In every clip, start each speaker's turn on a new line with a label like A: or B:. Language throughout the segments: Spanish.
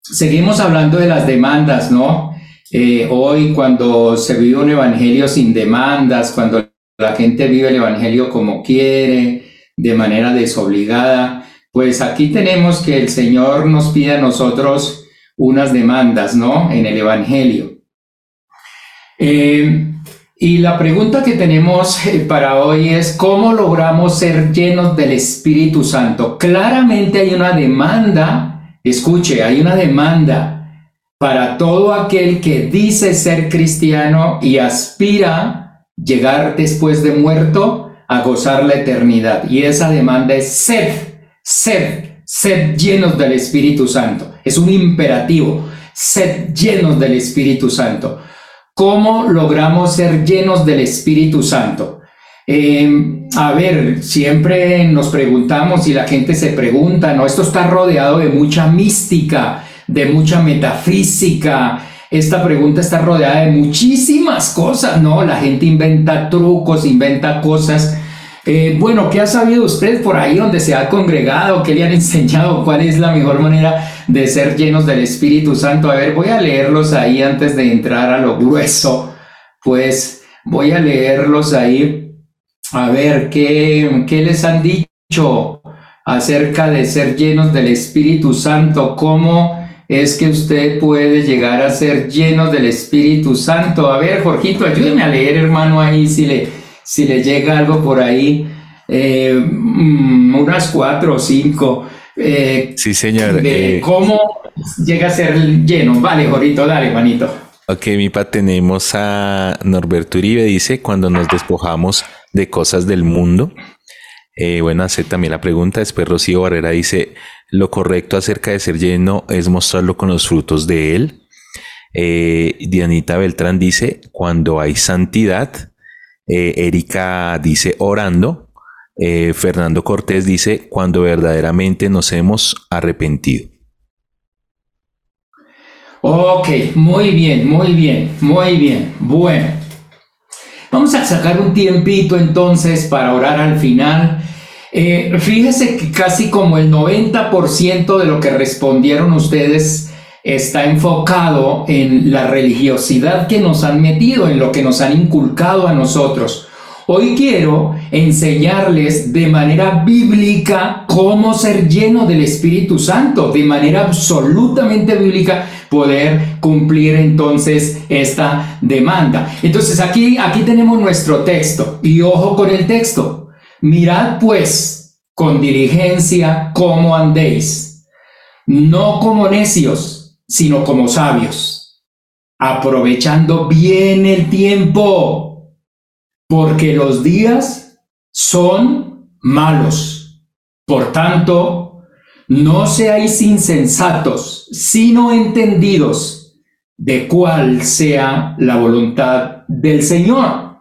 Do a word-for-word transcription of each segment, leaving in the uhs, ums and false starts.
A: seguimos hablando de las demandas, ¿no? Eh, hoy cuando se vive un evangelio sin demandas, cuando la gente vive el evangelio como quiere, de manera desobligada, pues aquí tenemos que el Señor nos pide a nosotros unas demandas, ¿no? En el evangelio. Eh, y la pregunta que tenemos para hoy es, ¿cómo logramos ser llenos del Espíritu Santo? Claramente hay una demanda, escuche, hay una demanda para todo aquel que dice ser cristiano y aspira llegar después de muerto a gozar la eternidad. Y esa demanda es sed, sed, sed llenos del Espíritu Santo. Es un imperativo, sed llenos del Espíritu Santo. ¿Cómo logramos ser llenos del Espíritu Santo? Eh, a ver, siempre nos preguntamos y la gente se pregunta, ¿no? Esto está rodeado de mucha mística, de mucha metafísica. Esta pregunta está rodeada de muchísimas cosas, ¿no? La gente inventa trucos, inventa cosas. Eh, bueno, ¿qué ha sabido usted por ahí donde se ha congregado? ¿Qué le han enseñado? ¿Cuál es la mejor manera de ser llenos del Espíritu Santo? A ver, voy a leerlos ahí antes de entrar a lo grueso. Pues voy a leerlos ahí. A ver, ¿qué, qué les han dicho acerca de ser llenos del Espíritu Santo? ¿Cómo es que usted puede llegar a ser llenos del Espíritu Santo? A ver, Jorgito, ayúdeme a leer, hermano, ahí si le, si le llega algo por ahí, eh, unas cuatro o cinco. Eh,
B: sí, señor.
A: De
B: eh,
A: ¿Cómo llega a ser lleno? Vale, Jorgito, dale, manito.
B: Ok, Mipa, tenemos a Norberto Uribe, dice, cuando nos despojamos de cosas del mundo. Eh, bueno, hace también la pregunta. Después Rocío Barrera dice, lo correcto acerca de ser lleno es mostrarlo con los frutos de él. Eh, Dianita Beltrán dice, cuando hay santidad. Eh, Erika dice, orando. Eh, Fernando Cortés dice, cuando verdaderamente nos hemos arrepentido.
A: Ok, muy bien, muy bien, muy bien. Bueno, vamos a sacar un tiempito entonces para orar al final. Eh, fíjese que casi como el noventa por ciento de lo que respondieron ustedes está enfocado en la religiosidad que nos han metido, en lo que nos han inculcado a nosotros. Hoy quiero enseñarles de manera bíblica cómo ser lleno del Espíritu Santo, de manera absolutamente bíblica, poder cumplir entonces esta demanda. Entonces aquí, aquí tenemos nuestro texto, y ojo con el texto. Mirad pues con diligencia cómo andéis, no como necios, sino como sabios, aprovechando bien el tiempo, porque los días son malos. Por tanto, no seáis insensatos, sino entendidos de cuál sea la voluntad del Señor.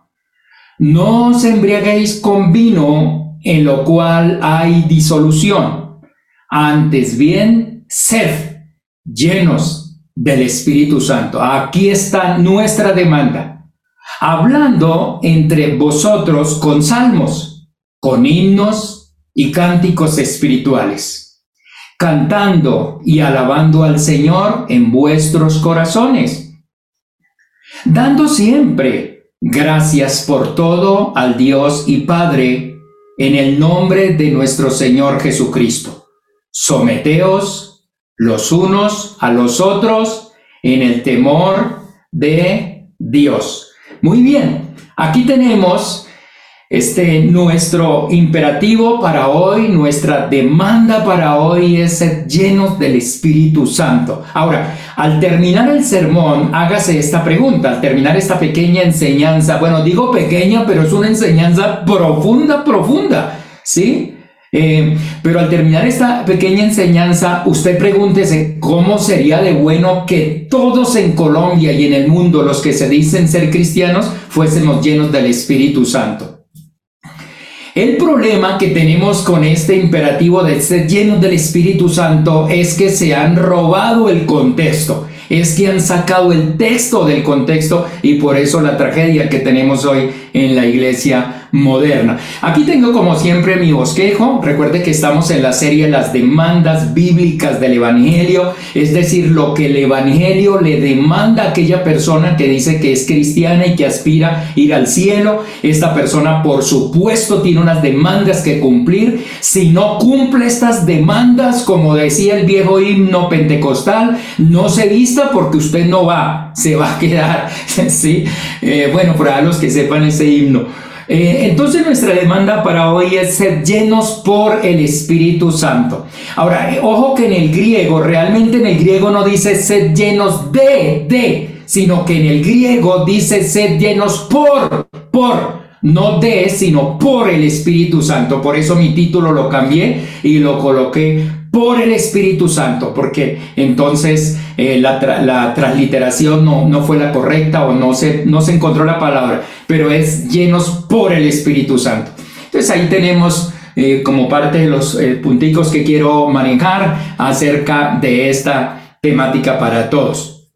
A: No os embriaguéis con vino, en lo cual hay disolución. Antes bien, sed llenos del Espíritu Santo. Aquí está nuestra demanda. Hablando entre vosotros con salmos, con himnos y cánticos espirituales, cantando y alabando al Señor en vuestros corazones, dando siempre gracias por todo al Dios y Padre, en el nombre de nuestro Señor Jesucristo. Someteos los unos a los otros en el temor de Dios. Muy bien, aquí tenemos este, nuestro imperativo para hoy, nuestra demanda para hoy es ser llenos del Espíritu Santo. Ahora, al terminar el sermón, hágase esta pregunta, al terminar esta pequeña enseñanza, bueno, digo pequeña, pero es una enseñanza profunda, profunda, ¿sí? Eh, pero al terminar esta pequeña enseñanza, usted pregúntese cómo sería de bueno que todos en Colombia y en el mundo, los que se dicen ser cristianos, fuésemos llenos del Espíritu Santo. El problema que tenemos con este imperativo de ser llenos del Espíritu Santo es que se han robado el contexto, es que han sacado el texto del contexto y por eso la tragedia que tenemos hoy en la iglesia moderna. Aquí tengo como siempre mi bosquejo. Recuerde que estamos en la serie Las demandas bíblicas del Evangelio, es decir, lo que el Evangelio le demanda a aquella persona que dice que es cristiana y que aspira a ir al cielo. Esta persona, por supuesto, tiene unas demandas que cumplir. Si no cumple estas demandas, como decía el viejo himno pentecostal, no se vista porque usted no va, se va a quedar, ¿sí? Eh, bueno, para los que sepan ese himno. Eh, entonces nuestra demanda para hoy es ser llenos por el Espíritu Santo. Ahora, eh, ojo que en el griego, realmente en el griego no dice ser llenos de, de, sino que en el griego dice ser llenos por, por, no de, sino por el Espíritu Santo. Por eso mi título lo cambié y lo coloqué por el Espíritu Santo, porque entonces eh, la, tra la transliteración no, no fue la correcta o no se, no se encontró la palabra, pero es llenos por el Espíritu Santo. Entonces ahí tenemos eh, como parte de los eh, punticos que quiero manejar acerca de esta temática para todos.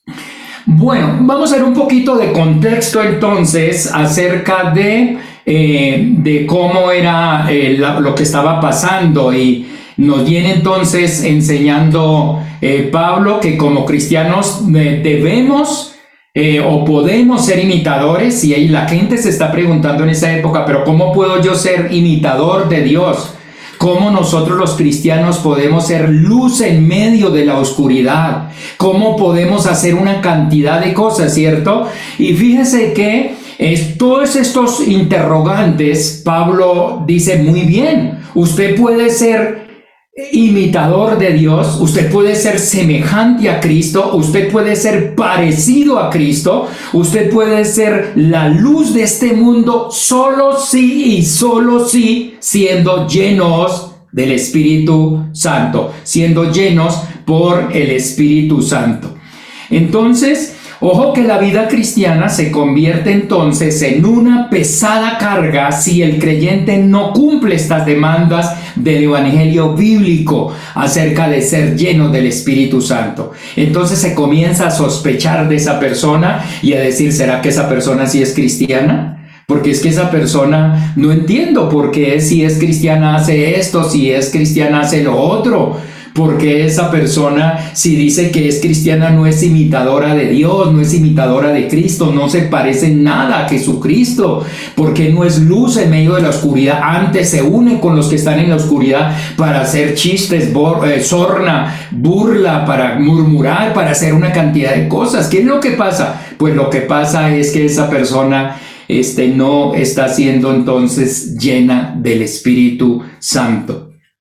A: Bueno, vamos a ver un poquito de contexto entonces acerca de, eh, de cómo era eh, la, lo que estaba pasando, y nos viene entonces enseñando eh, Pablo que como cristianos eh, debemos eh, o podemos ser imitadores, y ahí la gente se está preguntando en esa época, pero ¿cómo puedo yo ser imitador de Dios? ¿Cómo nosotros los cristianos podemos ser luz en medio de la oscuridad? ¿Cómo podemos hacer una cantidad de cosas, cierto? Y fíjese que es, todos estos interrogantes, Pablo dice muy bien, usted puede ser imitador de Dios, usted puede ser semejante a Cristo, usted puede ser parecido a Cristo, usted puede ser la luz de este mundo solo si y solo si siendo llenos del Espíritu Santo, siendo llenos por el Espíritu Santo. Entonces, ojo que la vida cristiana se convierte entonces en una pesada carga si el creyente no cumple estas demandas del Evangelio bíblico acerca de ser lleno del Espíritu Santo. Entonces se comienza a sospechar de esa persona y a decir, ¿será que esa persona sí es cristiana? Porque es que esa persona, no entiendo por qué si es cristiana hace esto, si es cristiana hace lo otro. Porque esa persona, si dice que es cristiana, no es imitadora de Dios, no es imitadora de Cristo, no se parece en nada a Jesucristo, porque no es luz en medio de la oscuridad, antes se une con los que están en la oscuridad para hacer chistes, eh, sorna, burla, para murmurar, para hacer una cantidad de cosas. ¿Qué es lo que pasa? Pues lo que pasa es que esa persona este, no está siendo entonces llena del Espíritu Santo.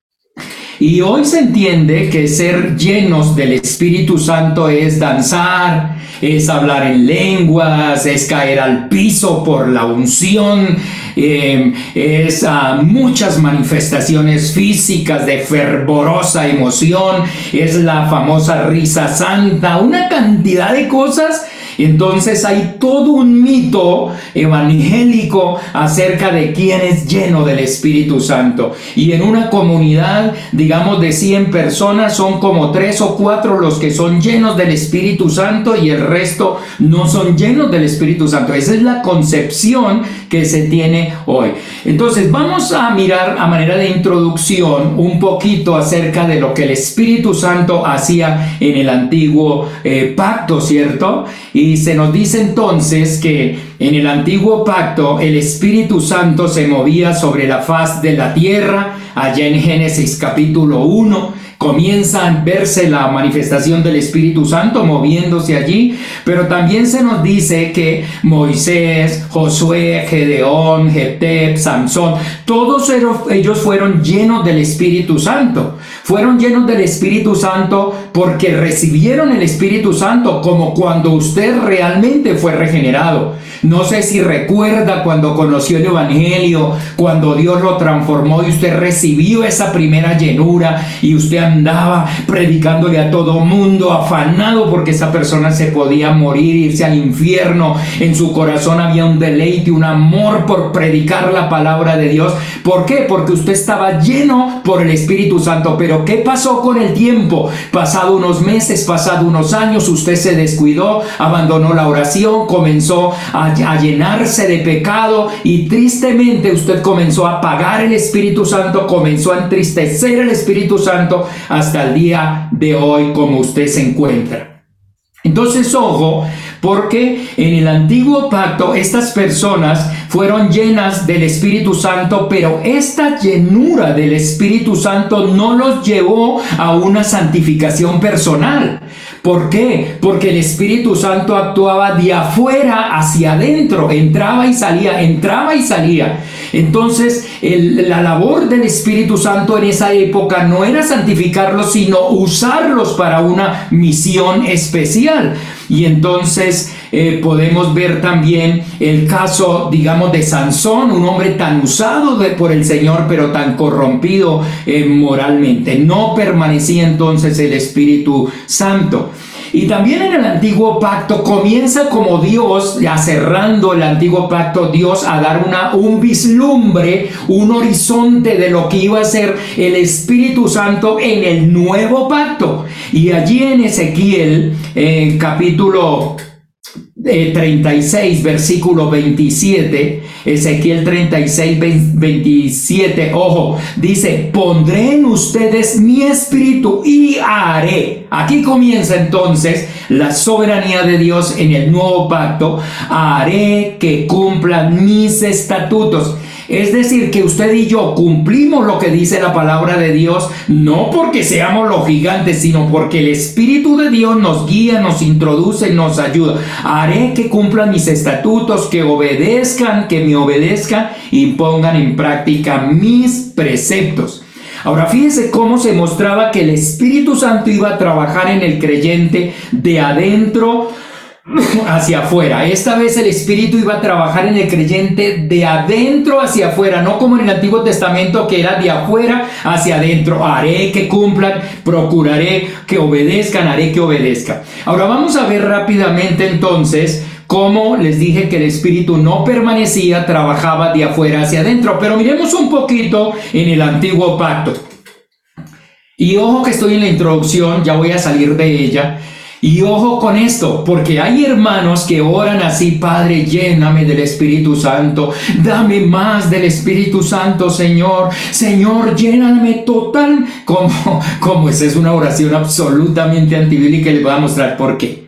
A: Y hoy se entiende que ser llenos del Espíritu Santo es danzar, es hablar en lenguas, es caer al piso por la unción, eh, es uh, muchas manifestaciones físicas de fervorosa emoción, es la famosa risa santa, una cantidad de cosas. Entonces hay todo un mito evangélico acerca de quién es lleno del Espíritu Santo. Y en una comunidad, digamos, de cien personas, son como tres o cuatro los que son llenos del Espíritu Santo y el resto no son llenos del Espíritu Santo. Esa es la concepción que se tiene hoy. Entonces vamos a mirar a manera de introducción un poquito acerca de lo que el Espíritu Santo hacía en el antiguo eh, pacto, ¿cierto? Y se nos dice entonces que en el antiguo pacto el Espíritu Santo se movía sobre la faz de la tierra. Allá en Génesis capítulo uno comienza a verse la manifestación del Espíritu Santo moviéndose allí, pero también se nos dice que Moisés, Josué, Gedeón, Jefté, Sansón, todos ellos fueron llenos del Espíritu Santo. Fueron llenos del Espíritu Santo porque recibieron el Espíritu Santo como cuando usted realmente fue regenerado. No sé si recuerda cuando conoció el Evangelio, cuando Dios lo transformó y usted recibió esa primera llenura y usted andaba predicándole a todo mundo, afanado porque esa persona se podía morir, irse al infierno. En su corazón había un deleite, un amor por predicar la palabra de Dios. ¿Por qué? Porque usted estaba lleno por el Espíritu Santo. Pero ¿qué pasó con el tiempo? Pasado unos meses, pasado unos años, usted se descuidó, abandonó la oración, comenzó a, a llenarse de pecado y tristemente usted comenzó a apagar el Espíritu Santo, comenzó a entristecer el Espíritu Santo hasta el día de hoy como usted se encuentra. Entonces, ojo, porque en el antiguo pacto estas personas fueron llenas del Espíritu Santo, pero esta llenura del Espíritu Santo no los llevó a una santificación personal. ¿Por qué? Porque el Espíritu Santo actuaba de afuera hacia adentro, entraba y salía, entraba y salía. Entonces, el, la labor del Espíritu Santo en esa época no era santificarlos, sino usarlos para una misión especial. Y entonces eh, podemos ver también el caso, digamos, de Sansón, un hombre tan usado de, por el Señor, pero tan corrompido eh, moralmente. No permanecía entonces el Espíritu Santo. Y también en el antiguo pacto comienza como Dios, ya cerrando el antiguo pacto, Dios a dar una, un vislumbre, un horizonte de lo que iba a ser el Espíritu Santo en el nuevo pacto. Y allí en Ezequiel, eh, capítulo eh, treinta y seis, versículo veintisiete, Ezequiel treinta y seis, veintisiete, ojo, dice: pondré en ustedes mi espíritu y haré. Aquí comienza entonces la soberanía de Dios en el nuevo pacto. Haré que cumplan mis estatutos. Es decir, que usted y yo cumplimos lo que dice la palabra de Dios, no porque seamos los gigantes, sino porque el Espíritu de Dios nos guía, nos introduce, nos ayuda. Haré que cumplan mis estatutos, que obedezcan, que me obedezcan y pongan en práctica mis preceptos. Ahora fíjese cómo se mostraba que el Espíritu Santo iba a trabajar en el creyente de adentro hacia afuera. Esta vez el Espíritu iba a trabajar en el creyente de adentro hacia afuera, no como en el Antiguo Testamento que era de afuera hacia adentro. Haré que cumplan, procuraré que obedezcan, haré que obedezcan. Ahora vamos a ver rápidamente entonces cómo les dije que el Espíritu no permanecía, trabajaba de afuera hacia adentro. Pero miremos un poquito en el Antiguo Pacto. Y ojo que estoy en la introducción, ya voy a salir de ella. Y ojo con esto, porque hay hermanos que oran así: Padre, lléname del Espíritu Santo, dame más del Espíritu Santo, Señor, Señor, lléname total. Como, como esa es una oración absolutamente antibíblica, y les voy a mostrar por qué.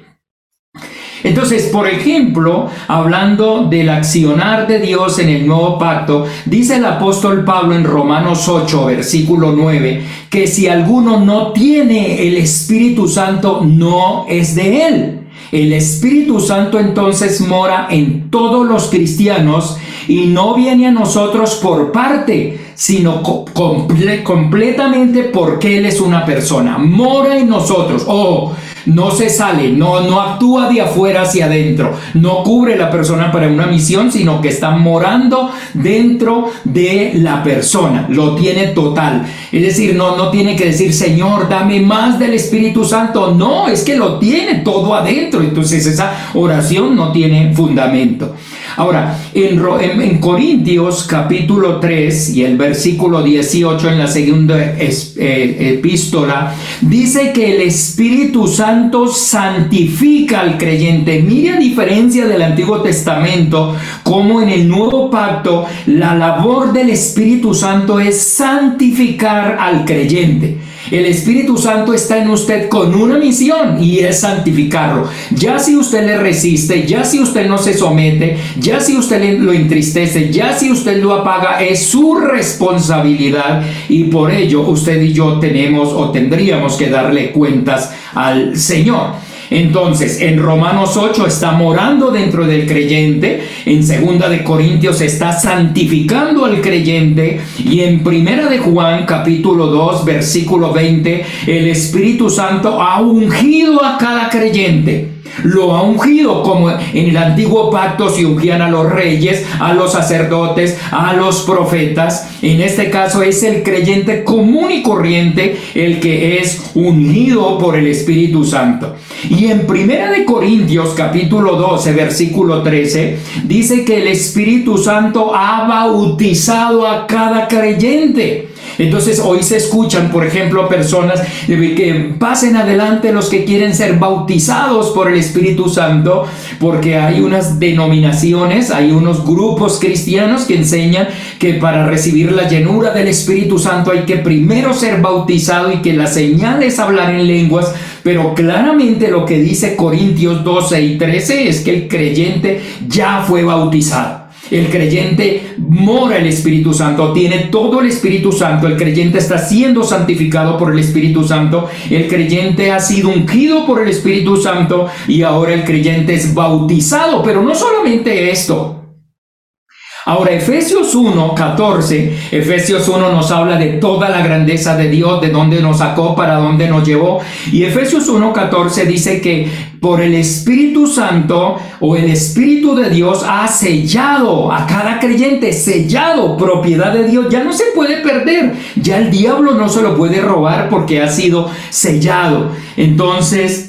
A: Entonces, por ejemplo, hablando del accionar de Dios en el nuevo pacto, dice el apóstol Pablo en Romanos ocho, versículo nueve, que si alguno no tiene el Espíritu Santo, no es de él. El Espíritu Santo entonces mora en todos los cristianos y no viene a nosotros por parte, sino comple- completamente porque Él es una persona. Mora en nosotros. Oh, no se sale, no, no actúa de afuera hacia adentro, no cubre la persona para una misión, sino que está morando dentro de la persona, lo tiene total. Es decir, no, no tiene que decir: Señor, dame más del Espíritu Santo. No, es que lo tiene todo adentro. Entonces esa oración no tiene fundamento. Ahora, en, en, en Corintios capítulo tres y el versículo dieciocho, en la segunda es, eh, epístola, dice que el Espíritu Santo santifica al creyente. Mire, a diferencia del Antiguo Testamento, como en el Nuevo Pacto la labor del Espíritu Santo es santificar al creyente. El Espíritu Santo está en usted con una misión, y es santificarlo. Ya si usted le resiste, ya si usted no se somete, ya si usted lo entristece, ya si usted lo apaga, es su responsabilidad, y por ello usted y yo tenemos o tendríamos que darle cuentas al Señor. Entonces, en Romanos ocho está morando dentro del creyente, en Segunda de Corintios está santificando al creyente, y en Primera de Juan capítulo dos versículo veinte, el Espíritu Santo ha ungido a cada creyente. lo ha ungido, como en el antiguo pacto se ungían a los reyes, a los sacerdotes, a los profetas. En este caso es el creyente común y corriente el que es ungido por el Espíritu Santo. Y en Primera de Corintios capítulo doce versículo trece dice que el Espíritu Santo ha bautizado a cada creyente. Entonces hoy se escuchan, por ejemplo, personas que pasen adelante los que quieren ser bautizados por el Espíritu Santo, porque hay unas denominaciones, hay unos grupos cristianos que enseñan que para recibir la llenura del Espíritu Santo hay que primero ser bautizado y que la señal es hablar en lenguas. Pero claramente lo que dice Corintios doce y trece es que el creyente ya fue bautizado. El creyente mora el Espíritu Santo, tiene todo el Espíritu Santo, el creyente está siendo santificado por el Espíritu Santo, el creyente ha sido ungido por el Espíritu Santo y ahora el creyente es bautizado. Pero no solamente esto. Ahora, Efesios uno, catorce, Efesios uno nos habla de toda la grandeza de Dios, de dónde nos sacó, para dónde nos llevó. Y Efesios uno, catorce dice que por el Espíritu Santo o el Espíritu de Dios ha sellado a cada creyente, sellado, propiedad de Dios. Ya no se puede perder, ya el diablo no se lo puede robar porque ha sido sellado. Entonces,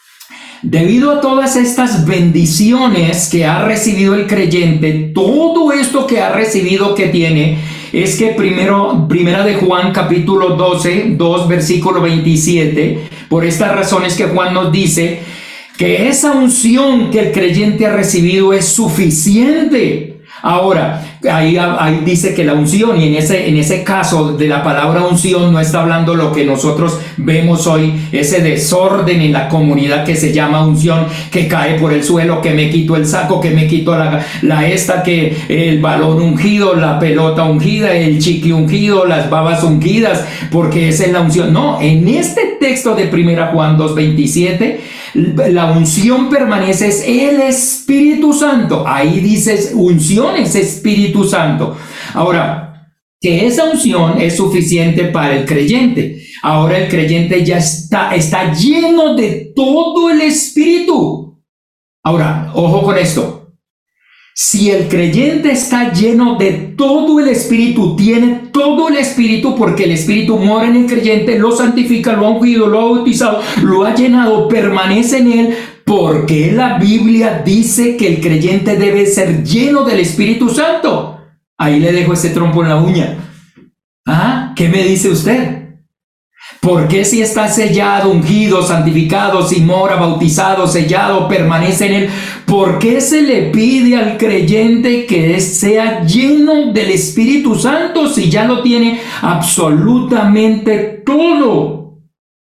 A: debido a todas estas bendiciones que ha recibido el creyente, todo esto que ha recibido que tiene, es que primero, primera de Juan capítulo doce, dos versículo veintisiete, por estas razones que Juan nos dice que esa unción que el creyente ha recibido es suficiente. Ahora, ahí, ahí dice que la unción, y en ese, en ese caso de la palabra unción no está hablando lo que nosotros vemos hoy, ese desorden en la comunidad que se llama unción, que cae por el suelo, que me quito el saco, que me quito la, la esta, que el balón ungido, la pelota ungida, el chiqui ungido, las babas ungidas, porque esa es la unción. No, en este texto de primera Juan dos veintisiete, la unción permanece, es el Espíritu Santo. Ahí dices unción es Espíritu Santo. Ahora, que esa unción es suficiente para el creyente. Ahora el creyente ya está, está lleno de todo el Espíritu. Ahora, ojo con esto. Si el creyente está lleno de todo el Espíritu, tiene todo el Espíritu, porque el Espíritu mora en el creyente, lo santifica, lo ha ungido, lo ha bautizado, lo ha llenado, permanece en él, porque la Biblia dice que el creyente debe ser lleno del Espíritu Santo. Ahí le dejo ese trompo en la uña. ¿Ah? ¿Qué me dice usted? ¿Por qué si está sellado, ungido, santificado, si mora, bautizado, sellado, permanece en él? ¿Por qué se le pide al creyente que sea lleno del Espíritu Santo si ya lo tiene absolutamente todo?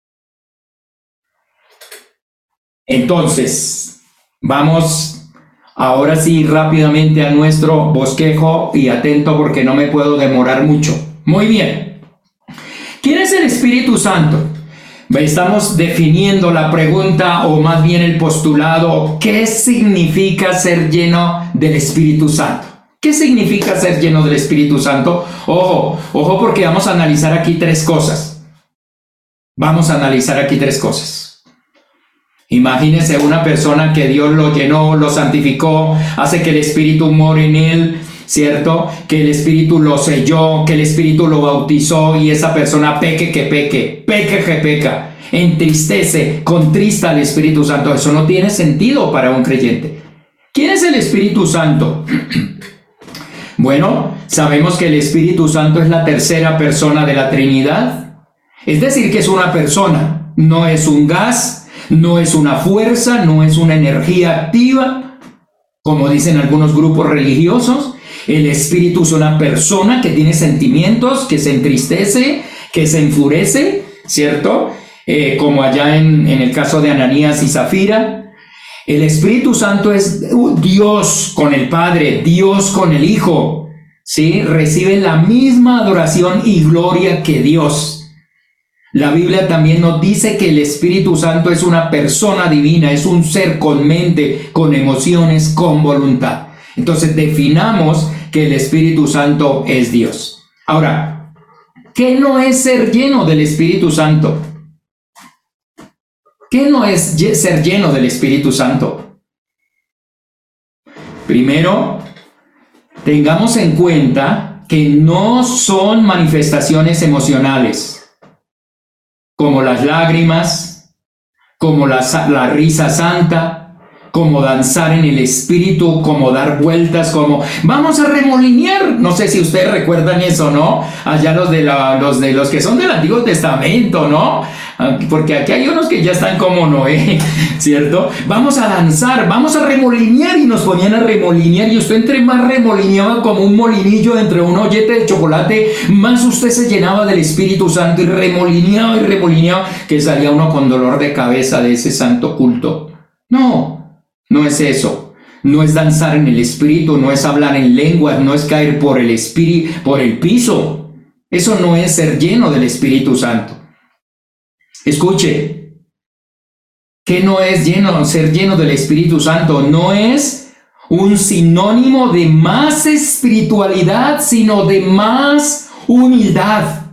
A: Entonces, vamos ahora sí rápidamente a nuestro bosquejo y atento porque no me puedo demorar mucho. Muy bien. ¿Quién es el Espíritu Santo? Estamos definiendo la pregunta, o más bien el postulado, ¿qué significa ser lleno del Espíritu Santo? ¿Qué significa ser lleno del Espíritu Santo? Ojo, ojo porque vamos a analizar aquí tres cosas. Vamos a analizar aquí tres cosas. Imagínese una persona que Dios lo llenó, lo santificó, hace que el Espíritu more en él, ¿cierto? Que el Espíritu lo selló, que el Espíritu lo bautizó y esa persona peque que peque, peque que peca, entristece, contrista al Espíritu Santo. Eso no tiene sentido para un creyente. ¿Quién es el Espíritu Santo? Bueno, sabemos que el Espíritu Santo es la tercera persona de la Trinidad. Es decir, que es una persona, no es un gas, no es una fuerza, no es una energía activa, como dicen algunos grupos religiosos. El Espíritu es una persona que tiene sentimientos, que se entristece, que se enfurece, ¿cierto? Eh, como allá en, en el caso de Ananías y Zafira. El Espíritu Santo es Dios con el Padre, Dios con el Hijo, ¿sí? Recibe la misma adoración y gloria que Dios. La Biblia también nos dice que el Espíritu Santo es una persona divina, es un ser con mente, con emociones, con voluntad. Entonces definamos que el Espíritu Santo es Dios. Ahora, ¿qué no es ser lleno del Espíritu Santo? ¿Qué no es ser lleno del Espíritu Santo? Primero, tengamos en cuenta que no son manifestaciones emocionales, como las lágrimas, como la, la risa santa, como danzar en el espíritu, como dar vueltas, como vamos a remolinear. No sé si ustedes recuerdan eso, ¿no? Allá los de, la, los, de los que son del Antiguo Testamento, ¿no? Porque aquí hay unos que ya están como Noé, ¿cierto? Vamos a danzar, vamos a remolinear, y nos ponían a remolinear, y usted entre más remolineaba como un molinillo entre un ollete de chocolate, más usted se llenaba del Espíritu Santo y remolineaba y remolineaba, que salía uno con dolor de cabeza de ese santo culto. No. No es eso, no es danzar en el espíritu, no es hablar en lenguas, no es caer por el espíritu, por el piso. Eso no es ser lleno del Espíritu Santo. Escuche, ¿qué no es lleno, ser lleno del Espíritu Santo? No es un sinónimo de más espiritualidad, sino de más humildad.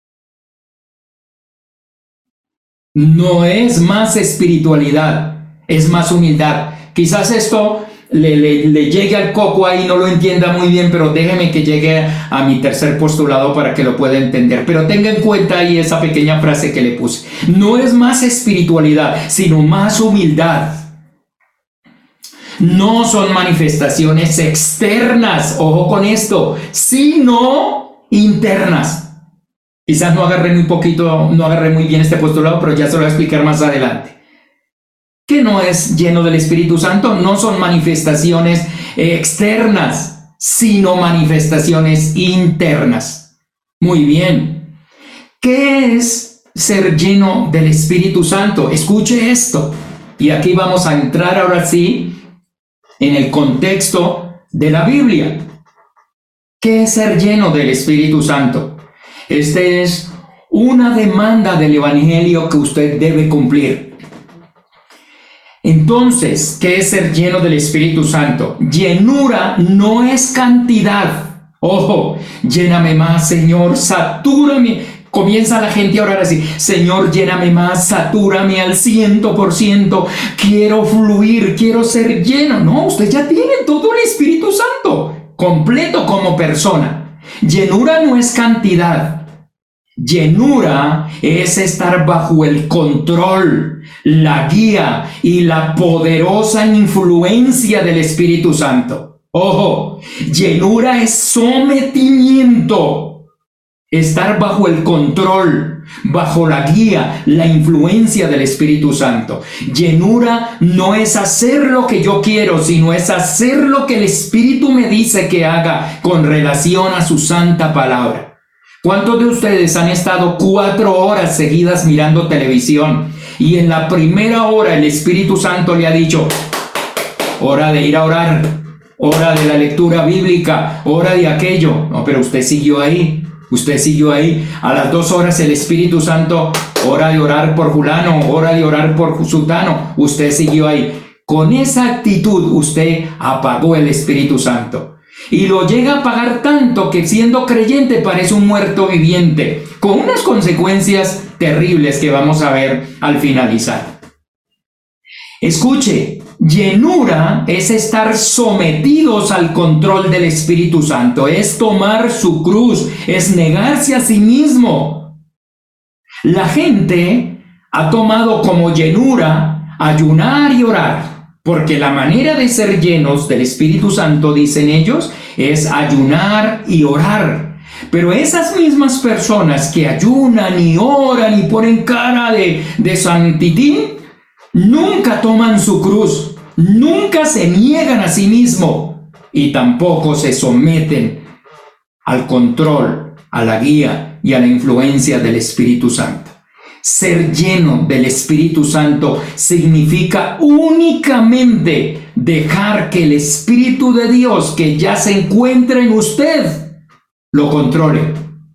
A: No es más espiritualidad, es más humildad. Quizás esto le, le, le llegue al coco ahí, no lo entienda muy bien, pero déjeme que llegue a mi tercer postulado para que lo pueda entender. Pero tenga en cuenta ahí esa pequeña frase que le puse. No es más espiritualidad, sino más humildad. No son manifestaciones externas, ojo con esto, sino internas. Quizás no agarré muy poquito, no agarré muy bien este postulado, pero ya se lo voy a explicar más adelante. ¿Qué no es lleno del Espíritu Santo? No son manifestaciones externas, sino manifestaciones internas. Muy bien. ¿Qué es ser lleno del Espíritu Santo? Escuche esto. Y aquí vamos a entrar ahora sí en el contexto de la Biblia. ¿Qué es ser lleno del Espíritu Santo? Este es una demanda del Evangelio que usted debe cumplir. Entonces, ¿qué es ser lleno del Espíritu Santo? Llenura no es cantidad. Ojo, lléname más, Señor, satúrame. Comienza la gente a orar así: Señor, lléname más, satúrame al ciento por ciento. Quiero fluir, quiero ser lleno. No, usted ya tiene todo el Espíritu Santo, completo como persona. Llenura no es cantidad. Llenura es estar bajo el control, la guía y la poderosa influencia del Espíritu Santo. Ojo, llenura es sometimiento, estar bajo el control, bajo la guía, la influencia del Espíritu Santo. Llenura no es hacer lo que yo quiero, sino es hacer lo que el Espíritu me dice que haga con relación a su santa palabra. ¿Cuántos de ustedes han estado cuatro horas seguidas mirando televisión y en la primera hora el Espíritu Santo le ha dicho: hora de ir a orar, hora de la lectura bíblica, hora de aquello? No, pero usted siguió ahí, usted siguió ahí. A las dos horas el Espíritu Santo: hora de orar por fulano, hora de orar por sutano. Usted siguió ahí. Con esa actitud usted apagó el Espíritu Santo. Y lo llega a pagar tanto que, siendo creyente, parece un muerto viviente, con unas consecuencias terribles que vamos a ver al finalizar. Escuche, llenura es estar sometidos al control del Espíritu Santo, es tomar su cruz, es negarse a sí mismo. La gente ha tomado como llenura ayunar y orar, porque la manera de ser llenos del Espíritu Santo, dicen ellos, es ayunar y orar. Pero esas mismas personas que ayunan y oran y ponen cara de, de santitín, nunca toman su cruz, nunca se niegan a sí mismo y tampoco se someten al control, a la guía y a la influencia del Espíritu Santo. Ser lleno del Espíritu Santo significa únicamente dejar que el Espíritu de Dios que ya se encuentra en usted lo controle.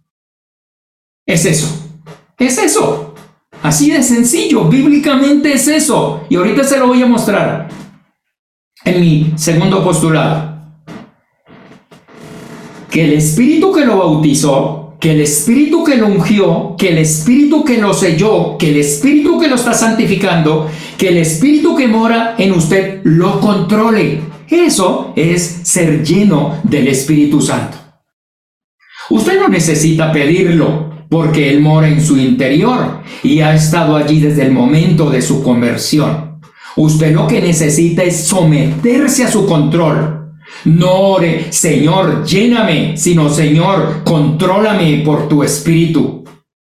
A: Es eso, es eso. Así de sencillo, bíblicamente es eso. Y ahorita se lo voy a mostrar en mi segundo postulado. Que el Espíritu que lo bautizó, que el Espíritu que lo ungió, que el Espíritu que lo selló, que el Espíritu que lo está santificando, que el Espíritu que mora en usted lo controle. Eso es ser lleno del Espíritu Santo. Usted no necesita pedirlo, porque Él mora en su interior y ha estado allí desde el momento de su conversión. Usted lo que necesita es someterse a su control. No ore, Señor, lléname, sino Señor, contrólame por tu Espíritu.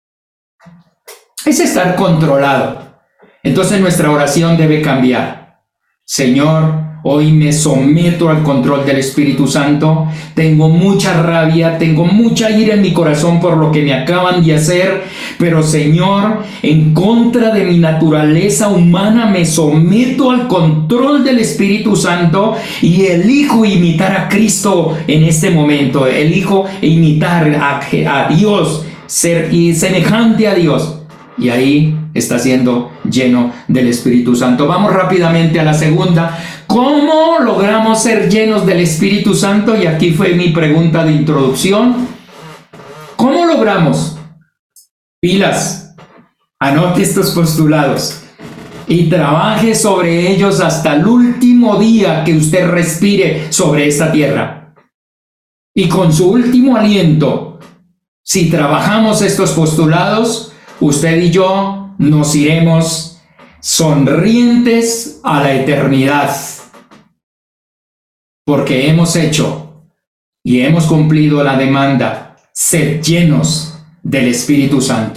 A: Es estar controlado. Entonces nuestra oración debe cambiar. Señor, hoy me someto al control del Espíritu Santo. Tengo mucha rabia, tengo mucha ira en mi corazón por lo que me acaban de hacer. Pero Señor, en contra de mi naturaleza humana, me someto al control del Espíritu Santo y elijo imitar a Cristo en este momento. Elijo imitar a, a Dios, ser y semejante a Dios. Y ahí está siendo lleno del Espíritu Santo. Vamos rápidamente a la segunda. ¿Cómo logramos ser llenos del Espíritu Santo? Y aquí fue mi pregunta de introducción. ¿Cómo logramos? Pilas, anote estos postulados y trabaje sobre ellos hasta el último día que usted respire sobre esta tierra. Y con su último aliento, si trabajamos estos postulados, usted y yo nos iremos sonrientes a la eternidad, porque hemos hecho y hemos cumplido la demanda, ser llenos del Espíritu Santo.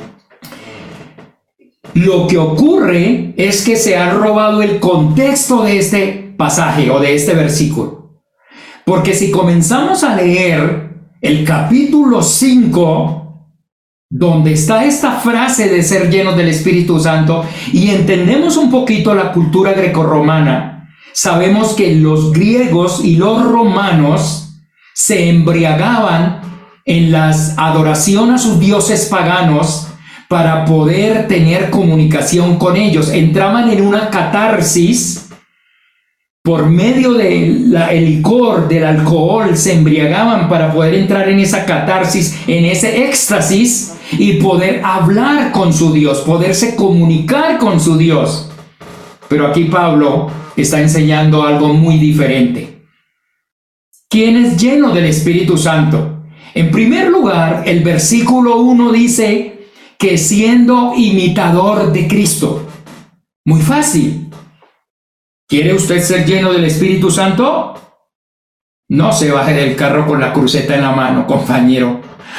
A: Lo que ocurre es que se ha robado el contexto de este pasaje o de este versículo, porque si comenzamos a leer el capítulo cinco, donde está esta frase de ser llenos del Espíritu Santo, y entendemos un poquito la cultura grecorromana, sabemos que los griegos y los romanos se embriagaban en la adoración a sus dioses paganos para poder tener comunicación con ellos. Entraban en una catarsis por medio del licor, del alcohol, se embriagaban para poder entrar en esa catarsis, en ese éxtasis y poder hablar con su Dios, poderse comunicar con su Dios. Pero aquí Pablo está enseñando algo muy diferente. ¿Quién es lleno del Espíritu Santo? En primer lugar, el versículo uno dice que siendo imitador de Cristo. Muy fácil. ¿Quiere usted ser lleno del Espíritu Santo? No se baje del carro con la cruceta en la mano, compañero.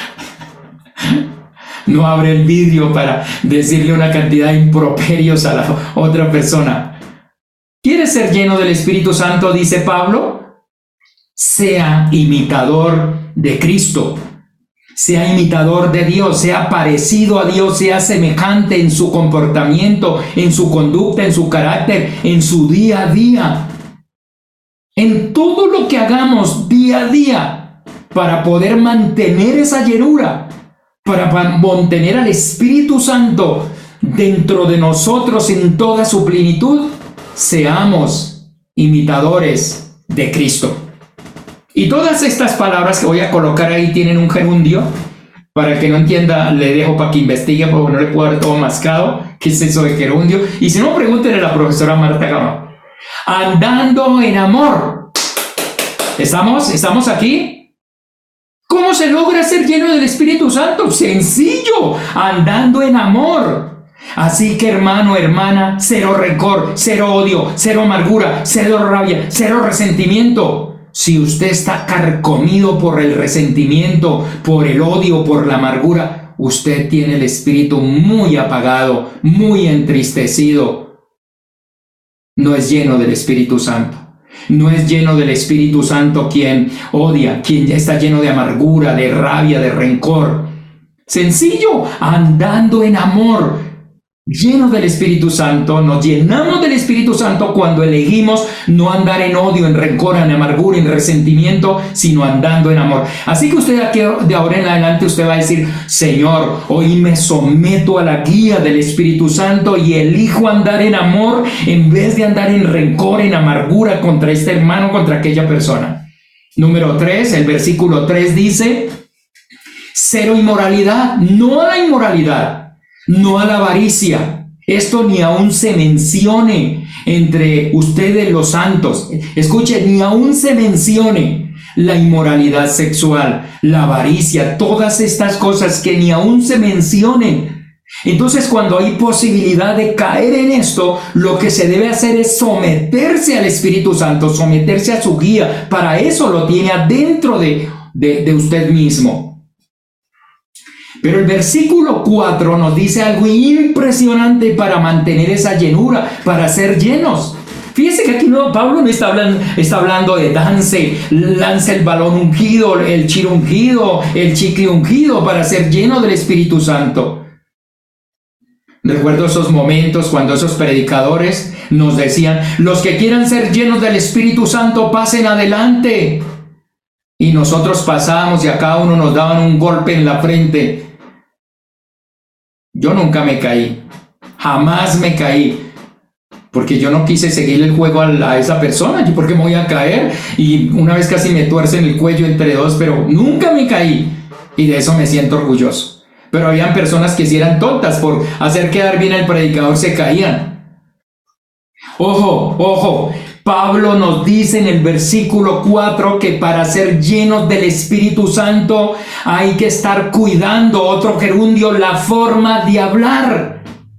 A: No abre el vidrio para decirle una cantidad de improperios a la otra persona. ¿Quiere ser lleno del Espíritu Santo? Dice Pablo. Sea imitador de Cristo, sea imitador de Dios, sea parecido a Dios, sea semejante en su comportamiento, en su conducta, en su carácter, en su día a día, en todo lo que hagamos día a día para poder mantener esa llenura, para mantener al Espíritu Santo dentro de nosotros en toda su plenitud. Seamos imitadores de Cristo. Y todas estas palabras que voy a colocar ahí tienen un gerundio. Para el que no entienda, le dejo para que investigue, porque no le puedo dar todo mascado. ¿Qué es eso de gerundio? Y si no, pregúntenle a la profesora Marta Gama. Andando en amor. ¿Estamos? ¿Estamos aquí? ¿Cómo se logra ser lleno del Espíritu Santo? Sencillo, andando en amor. Así que, hermano, hermana, cero rencor, cero odio, cero amargura, cero rabia, cero resentimiento. Si usted está carcomido por el resentimiento, por el odio, por la amargura, usted tiene el espíritu muy apagado, muy entristecido. No es lleno del Espíritu Santo. No es lleno del Espíritu Santo quien odia, quien ya está lleno de amargura, de rabia, de rencor. Sencillo, andando en amor. Llenos del Espíritu Santo, nos llenamos del Espíritu Santo cuando elegimos no andar en odio, en rencor, en amargura, en resentimiento, sino andando en amor. Así que usted aquí, de ahora en adelante usted va a decir: Señor, hoy me someto a la guía del Espíritu Santo y elijo andar en amor en vez de andar en rencor, en amargura contra este hermano, contra aquella persona. Número tres, el versículo tres dice: Cero inmoralidad, no a la inmoralidad, no a la avaricia. Esto ni aún se mencione entre ustedes los santos. Escuche, ni aún se mencione la inmoralidad sexual, la avaricia, todas estas cosas que ni aún se mencionen. Entonces, cuando hay posibilidad de caer en esto, lo que se debe hacer es someterse al Espíritu Santo, someterse a su guía. Para eso lo tiene adentro de, de, de usted mismo. Pero el versículo cuatro nos dice algo impresionante para mantener esa llenura, para ser llenos. Fíjese que aquí no, Pablo no está hablando, está hablando de dance, lance el balón ungido, el chiro ungido, el chicle ungido para ser lleno del Espíritu Santo. Recuerdo esos momentos cuando esos predicadores nos decían, los que quieran ser llenos del Espíritu Santo pasen adelante. Y nosotros pasábamos y a cada uno nos daban un golpe en la frente. Yo nunca me caí, jamás me caí. Porque yo no quise seguir el juego a, la, a esa persona, ¿por qué me voy a caer? Y una vez casi me tuercen el cuello entre dos, pero nunca me caí. Y de eso me siento orgulloso. Pero habían personas que si eran tontas, por hacer quedar bien al predicador se caían. Ojo, ojo, Pablo nos dice en el versículo cuatro que para ser llenos del Espíritu Santo hay que estar cuidando, otro gerundio, la forma de hablar.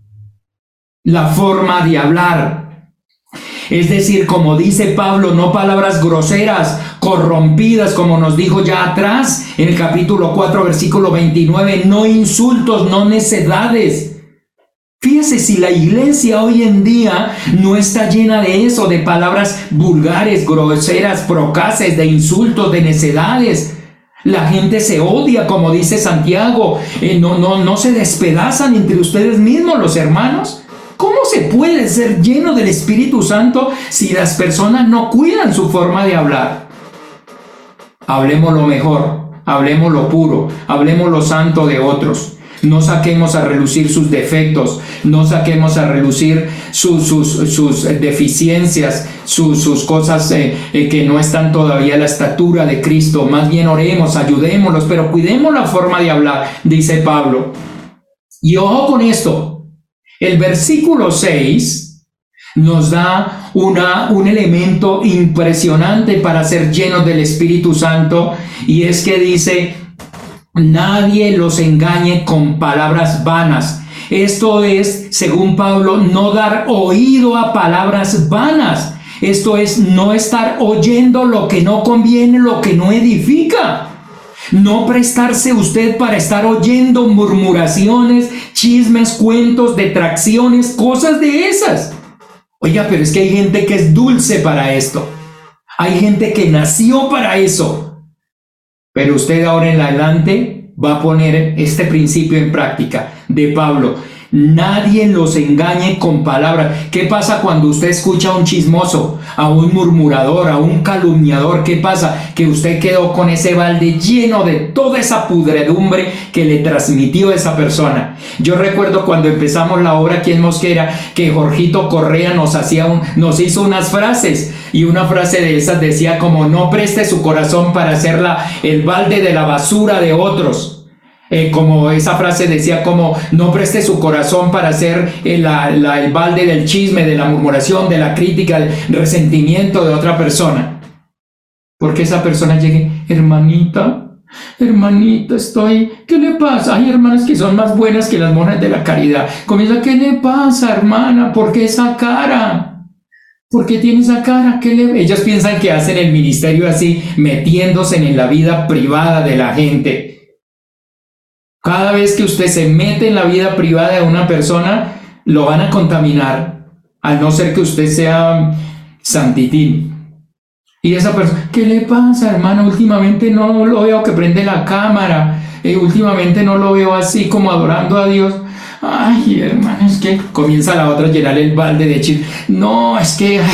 A: La forma de hablar. Es decir, como dice Pablo, no palabras groseras, corrompidas, como nos dijo ya atrás en el capítulo cuatro, versículo veintinueve, no insultos, no necedades. Fíjese, si la iglesia hoy en día no está llena de eso, de palabras vulgares, groseras, procaces, de insultos, de necedades. La gente se odia, como dice Santiago, eh, no, no, no se despedazan entre ustedes mismos, los hermanos. ¿Cómo se puede ser lleno del Espíritu Santo si las personas no cuidan su forma de hablar? Hablemos lo mejor, hablemos lo puro, hablemos lo santo de otros. No saquemos a relucir sus defectos, no saquemos a relucir sus, sus, sus deficiencias, sus, sus cosas eh, eh, que no están todavía a la estatura de Cristo. Más bien oremos, ayudémoslos, pero cuidemos la forma de hablar, dice Pablo. Y ojo con esto. El versículo seis nos da una, un elemento impresionante para ser llenos del Espíritu Santo, y es que dice, nadie los engañe con palabras vanas. Esto es, según Pablo, no dar oído a palabras vanas. Esto es no estar oyendo lo que no conviene, lo que no edifica. No prestarse usted para estar oyendo murmuraciones, chismes, cuentos, detracciones, cosas de esas. Oiga, pero es que hay gente que es dulce para esto. Hay gente que nació para eso. Pero usted ahora en adelante va a poner este principio en práctica de Pablo. Nadie los engañe con palabras. ¿Qué pasa cuando usted escucha a un chismoso, a un murmurador, a un calumniador? ¿Qué pasa? Que usted quedó con ese balde lleno de toda esa pudredumbre que le transmitió esa persona. Yo recuerdo cuando empezamos la obra aquí en Mosquera, que Jorgito Correa nos, hacía un, nos hizo unas frases, y una frase de esas decía como: no preste su corazón para hacer la, el balde de la basura de otros. Eh, como esa frase decía como: no preste su corazón para hacer eh, la, la, el balde del chisme, de la murmuración, de la crítica, del resentimiento de otra persona. Porque esa persona llegue: hermanita, hermanita, estoy, ¿qué le pasa? Hay hermanas que son más buenas que las monjas de la caridad. Comienza: ¿qué le pasa, hermana? ¿Por qué esa cara? ¿Por qué tiene esa cara? ¿Qué le...? Ellos piensan que hacen el ministerio así, metiéndose en la vida privada de la gente. Cada vez que usted se mete en la vida privada de una persona, lo van a contaminar, al no ser que usted sea santitín. Y esa persona: ¿qué le pasa, hermano? Últimamente no lo veo que prende la cámara, eh, últimamente no lo veo así como adorando a Dios. Ay, hermano, es que comienza la otra a llenar el balde de chile. No, es que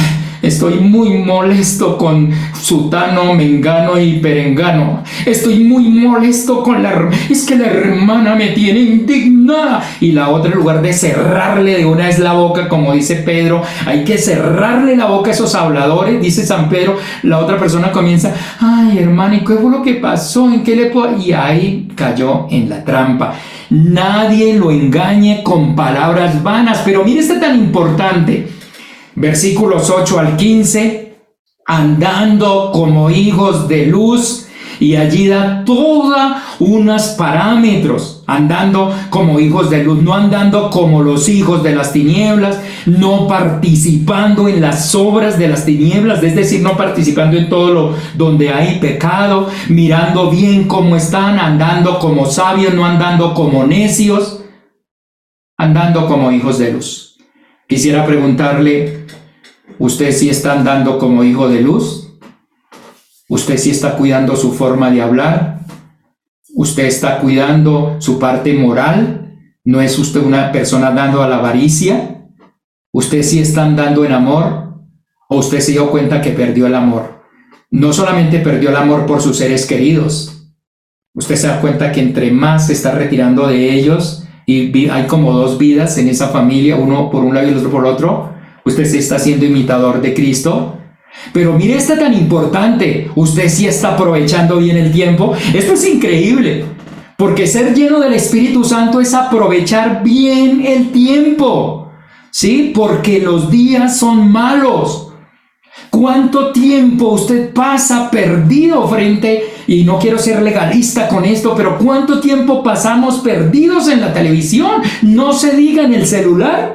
A: Estoy muy molesto con sutano, mengano y perengano. Estoy muy molesto con la... Es que la hermana me tiene indignada. Y la otra, en lugar de cerrarle de una vez la boca, como dice Pedro, hay que cerrarle la boca a esos habladores, dice San Pedro. La otra persona comienza, ay, hermano, ¿y qué fue lo que pasó? ¿En qué le puedo...? Y ahí cayó en la trampa. Nadie lo engañe con palabras vanas. Pero mire, este tan importante. Versículos ocho al quince, andando como hijos de luz, y allí da toda unos parámetros, andando como hijos de luz, no andando como los hijos de las tinieblas, no participando en las obras de las tinieblas, es decir, no participando en todo lo donde hay pecado, mirando bien cómo están, andando como sabios, no andando como necios, andando como hijos de luz. Quisiera preguntarle, ¿usted sí está andando como hijo de luz? ¿Usted sí está cuidando su forma de hablar? ¿Usted está cuidando su parte moral? ¿No es usted una persona dando a la avaricia? ¿Usted sí está andando en amor? ¿O usted se dio cuenta que perdió el amor? No solamente perdió el amor por sus seres queridos. Usted se da cuenta que entre más se está retirando de ellos, y hay como dos vidas en esa familia, uno por un lado y el otro por el otro. Usted se está haciendo imitador de Cristo. Pero mire, está tan importante. Usted sí está aprovechando bien el tiempo. Esto es increíble, porque ser lleno del Espíritu Santo es aprovechar bien el tiempo, ¿sí? Porque los días son malos. ¿Cuánto tiempo usted pasa perdido frente, y no quiero ser legalista con esto, pero cuánto tiempo pasamos perdidos en la televisión? No se diga en el celular.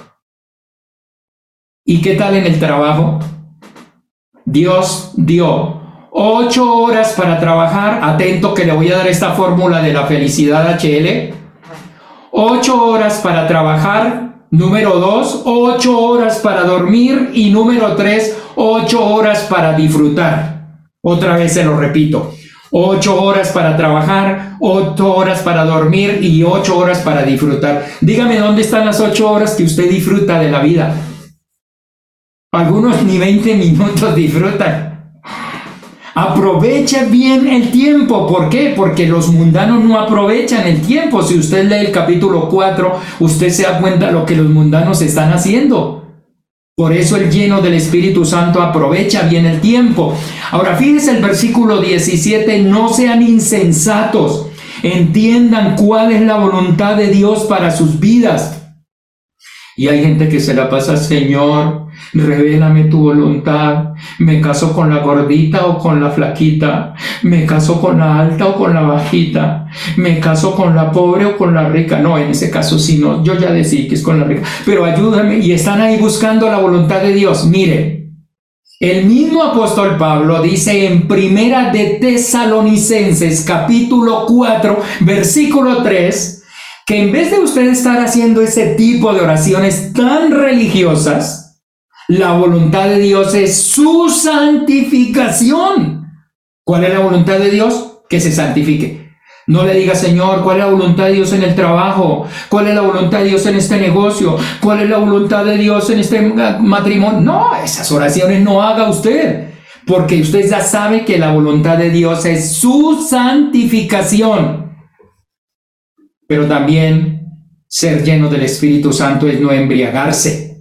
A: ¿Y qué tal en el trabajo? Dios dio ocho horas para trabajar. Atento que le voy a dar esta fórmula de la felicidad H L. Ocho horas para trabajar. Número dos, ocho horas para dormir. Y número tres, ocho horas para disfrutar. Otra vez se lo repito. Ocho horas para trabajar, ocho horas para dormir y ocho horas para disfrutar. Dígame, ¿dónde están las ocho horas que usted disfruta de la vida? Algunos ni veinte minutos disfrutan. Aprovecha bien el tiempo. ¿Por qué? Porque los mundanos no aprovechan el tiempo. Si usted lee el capítulo cuatro, usted se da cuenta de lo que los mundanos están haciendo. Por eso el lleno del Espíritu Santo aprovecha bien el tiempo. Ahora fíjese el versículo diecisiete, no sean insensatos, entiendan cuál es la voluntad de Dios para sus vidas. Y hay gente que se la pasa, Señor, revélame tu voluntad. Me caso con la gordita o con la flaquita. Me caso con la alta o con la bajita. Me caso con la pobre o con la rica. No, en ese caso sí, no. Yo ya decidí que es con la rica. Pero ayúdame. Y están ahí buscando la voluntad de Dios. Mire, el mismo apóstol Pablo dice en Primera de Tesalonicenses, capítulo cuatro, versículo tres, que en vez de usted estar haciendo ese tipo de oraciones tan religiosas, la voluntad de Dios es su santificación. ¿Cuál es la voluntad de Dios? Que se santifique. No le diga, Señor, ¿cuál es la voluntad de Dios en el trabajo? ¿Cuál es la voluntad de Dios en este negocio? ¿Cuál es la voluntad de Dios en este matrimonio? No, esas oraciones no haga usted, porque usted ya sabe que la voluntad de Dios es su santificación. Pero también ser lleno del Espíritu Santo es no embriagarse.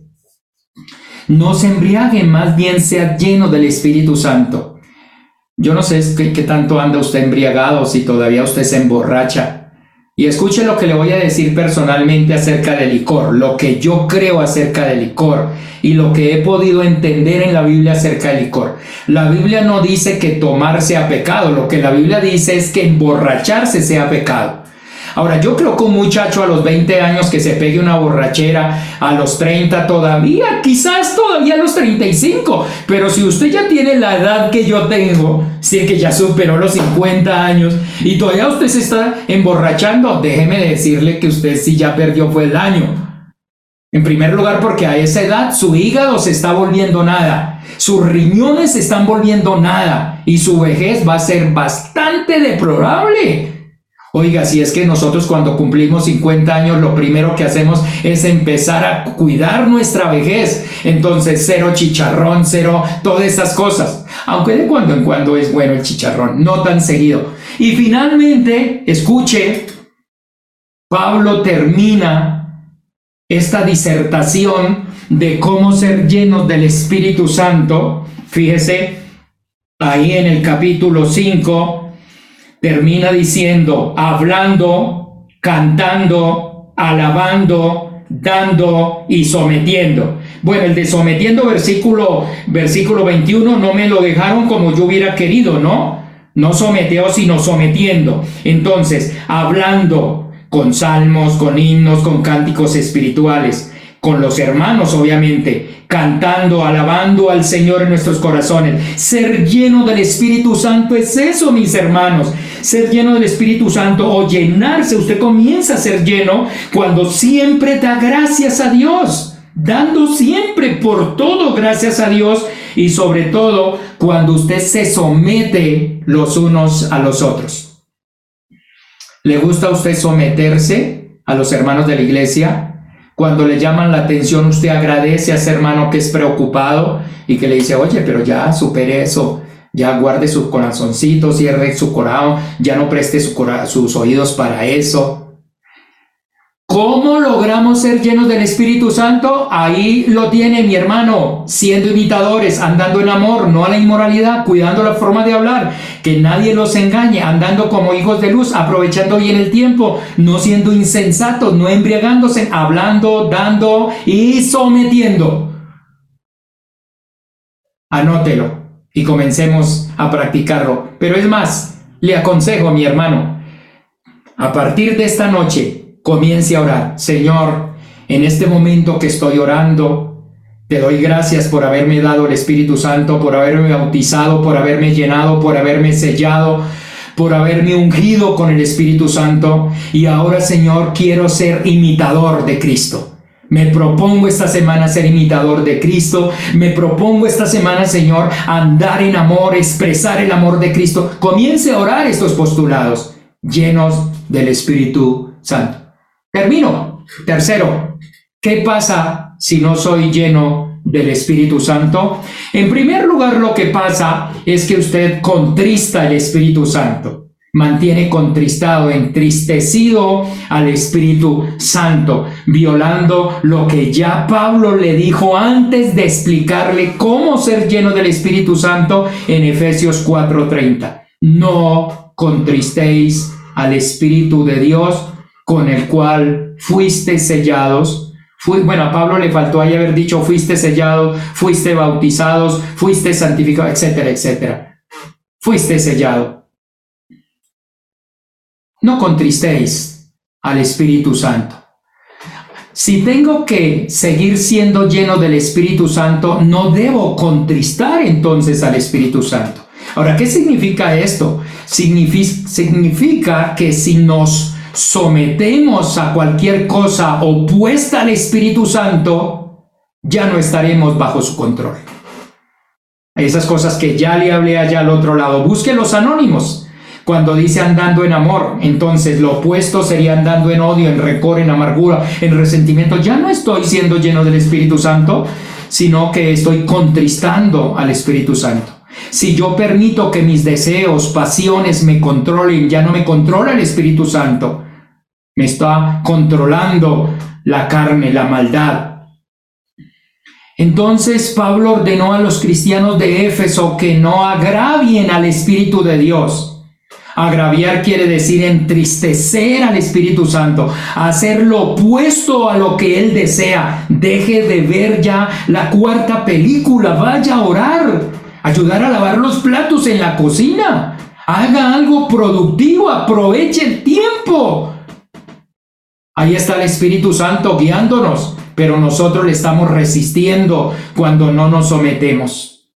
A: No se embriague, más bien sea lleno del Espíritu Santo. Yo no sé qué, qué tanto anda usted embriagado, si todavía usted se emborracha. Y escuche lo que le voy a decir personalmente acerca del licor, lo que yo creo acerca del licor y lo que he podido entender en la Biblia acerca del licor. La Biblia no dice que tomar sea pecado, lo que la Biblia dice es que emborracharse sea pecado. Ahora, yo creo que un muchacho a los veinte años que se pegue una borrachera, a los treinta todavía, quizás todavía a los treinta y cinco, pero si usted ya tiene la edad que yo tengo, si que ya superó los cincuenta años y todavía usted se está emborrachando, déjeme decirle que usted sí ya perdió fue el año. En primer lugar, porque a esa edad su hígado se está volviendo nada, sus riñones se están volviendo nada y su vejez va a ser bastante deplorable. Oiga, si es que nosotros cuando cumplimos cincuenta años, lo primero que hacemos es empezar a cuidar nuestra vejez. Entonces, cero chicharrón, cero todas esas cosas. Aunque de cuando en cuando es bueno el chicharrón, no tan seguido. Y finalmente, escuche, Pablo termina esta disertación de cómo ser llenos del Espíritu Santo. Fíjese, ahí en el capítulo cinco, termina diciendo, hablando, cantando, alabando, dando y sometiendo. Bueno, el de sometiendo, versículo, versículo veintiuno, no me lo dejaron como yo hubiera querido, ¿no? No sometió, sino sometiendo. Entonces, hablando con salmos, con himnos, con cánticos espirituales, con los hermanos, obviamente, cantando, alabando al Señor en nuestros corazones. Ser lleno del Espíritu Santo es eso, mis hermanos. Ser lleno del Espíritu Santo o llenarse. Usted comienza a ser lleno cuando siempre da gracias a Dios, dando siempre por todo gracias a Dios, y sobre todo cuando usted se somete los unos a los otros. ¿Le gusta a usted someterse a los hermanos de la iglesia? Cuando le llaman la atención, usted agradece a ese hermano que es preocupado y que le dice, oye, pero ya supere eso, ya guarde su corazoncito, cierre su corazón, ya no preste su cora- sus oídos para eso. ¿Cómo logramos ser llenos del Espíritu Santo? Ahí lo tiene, mi hermano, siendo imitadores, andando en amor, no a la inmoralidad, cuidando la forma de hablar, que nadie los engañe, andando como hijos de luz, aprovechando bien el tiempo, no siendo insensatos, no embriagándose, hablando, dando y sometiendo. Anótelo y comencemos a practicarlo. Pero es más, le aconsejo, mi hermano, a partir de esta noche, comience a orar. Señor, en este momento que estoy orando, te doy gracias por haberme dado el Espíritu Santo, por haberme bautizado, por haberme llenado, por haberme sellado, por haberme ungido con el Espíritu Santo. Y ahora, Señor, quiero ser imitador de Cristo. Me propongo esta semana ser imitador de Cristo. Me propongo esta semana, Señor, andar en amor, expresar el amor de Cristo. Comience a orar estos postulados llenos del Espíritu Santo. Termino. Tercero, ¿qué pasa si no soy lleno del Espíritu Santo? En primer lugar, lo que pasa es que usted contrista el Espíritu Santo, mantiene contristado, entristecido al Espíritu Santo, violando lo que ya Pablo le dijo antes de explicarle cómo ser lleno del Espíritu Santo en Efesios cuatro treinta. No contristéis al Espíritu de Dios, con el cual fuiste sellados. Fui, bueno, a Pablo le faltó ahí haber dicho fuiste sellados, fuiste bautizados, fuiste santificados, etcétera, etcétera. Fuiste sellado. No contristéis al Espíritu Santo. Si tengo que seguir siendo lleno del Espíritu Santo, no debo contristar entonces al Espíritu Santo. Ahora, ¿qué significa esto? Significa, significa que si nos sometemos a cualquier cosa opuesta al Espíritu Santo, ya no estaremos bajo su control. Esas cosas que ya le hablé allá al otro lado, busque los anónimos. Cuando dice andando en amor, entonces lo opuesto sería andando en odio, en rencor, en amargura, en resentimiento. Ya no estoy siendo lleno del Espíritu Santo, sino que estoy contristando al Espíritu Santo. Si yo permito que mis deseos, pasiones me controlen, ya no me controla el Espíritu Santo. Me está controlando la carne, la maldad. Entonces Pablo ordenó a los cristianos de Éfeso que no agravien al Espíritu de Dios. Agraviar quiere decir entristecer al Espíritu Santo, hacer lo opuesto a lo que Él desea. Deje de ver ya la cuarta película, vaya a orar, ayudar a lavar los platos en la cocina. Haga algo productivo, aproveche el tiempo. Ahí está el Espíritu Santo guiándonos, pero nosotros le estamos resistiendo cuando no nos sometemos.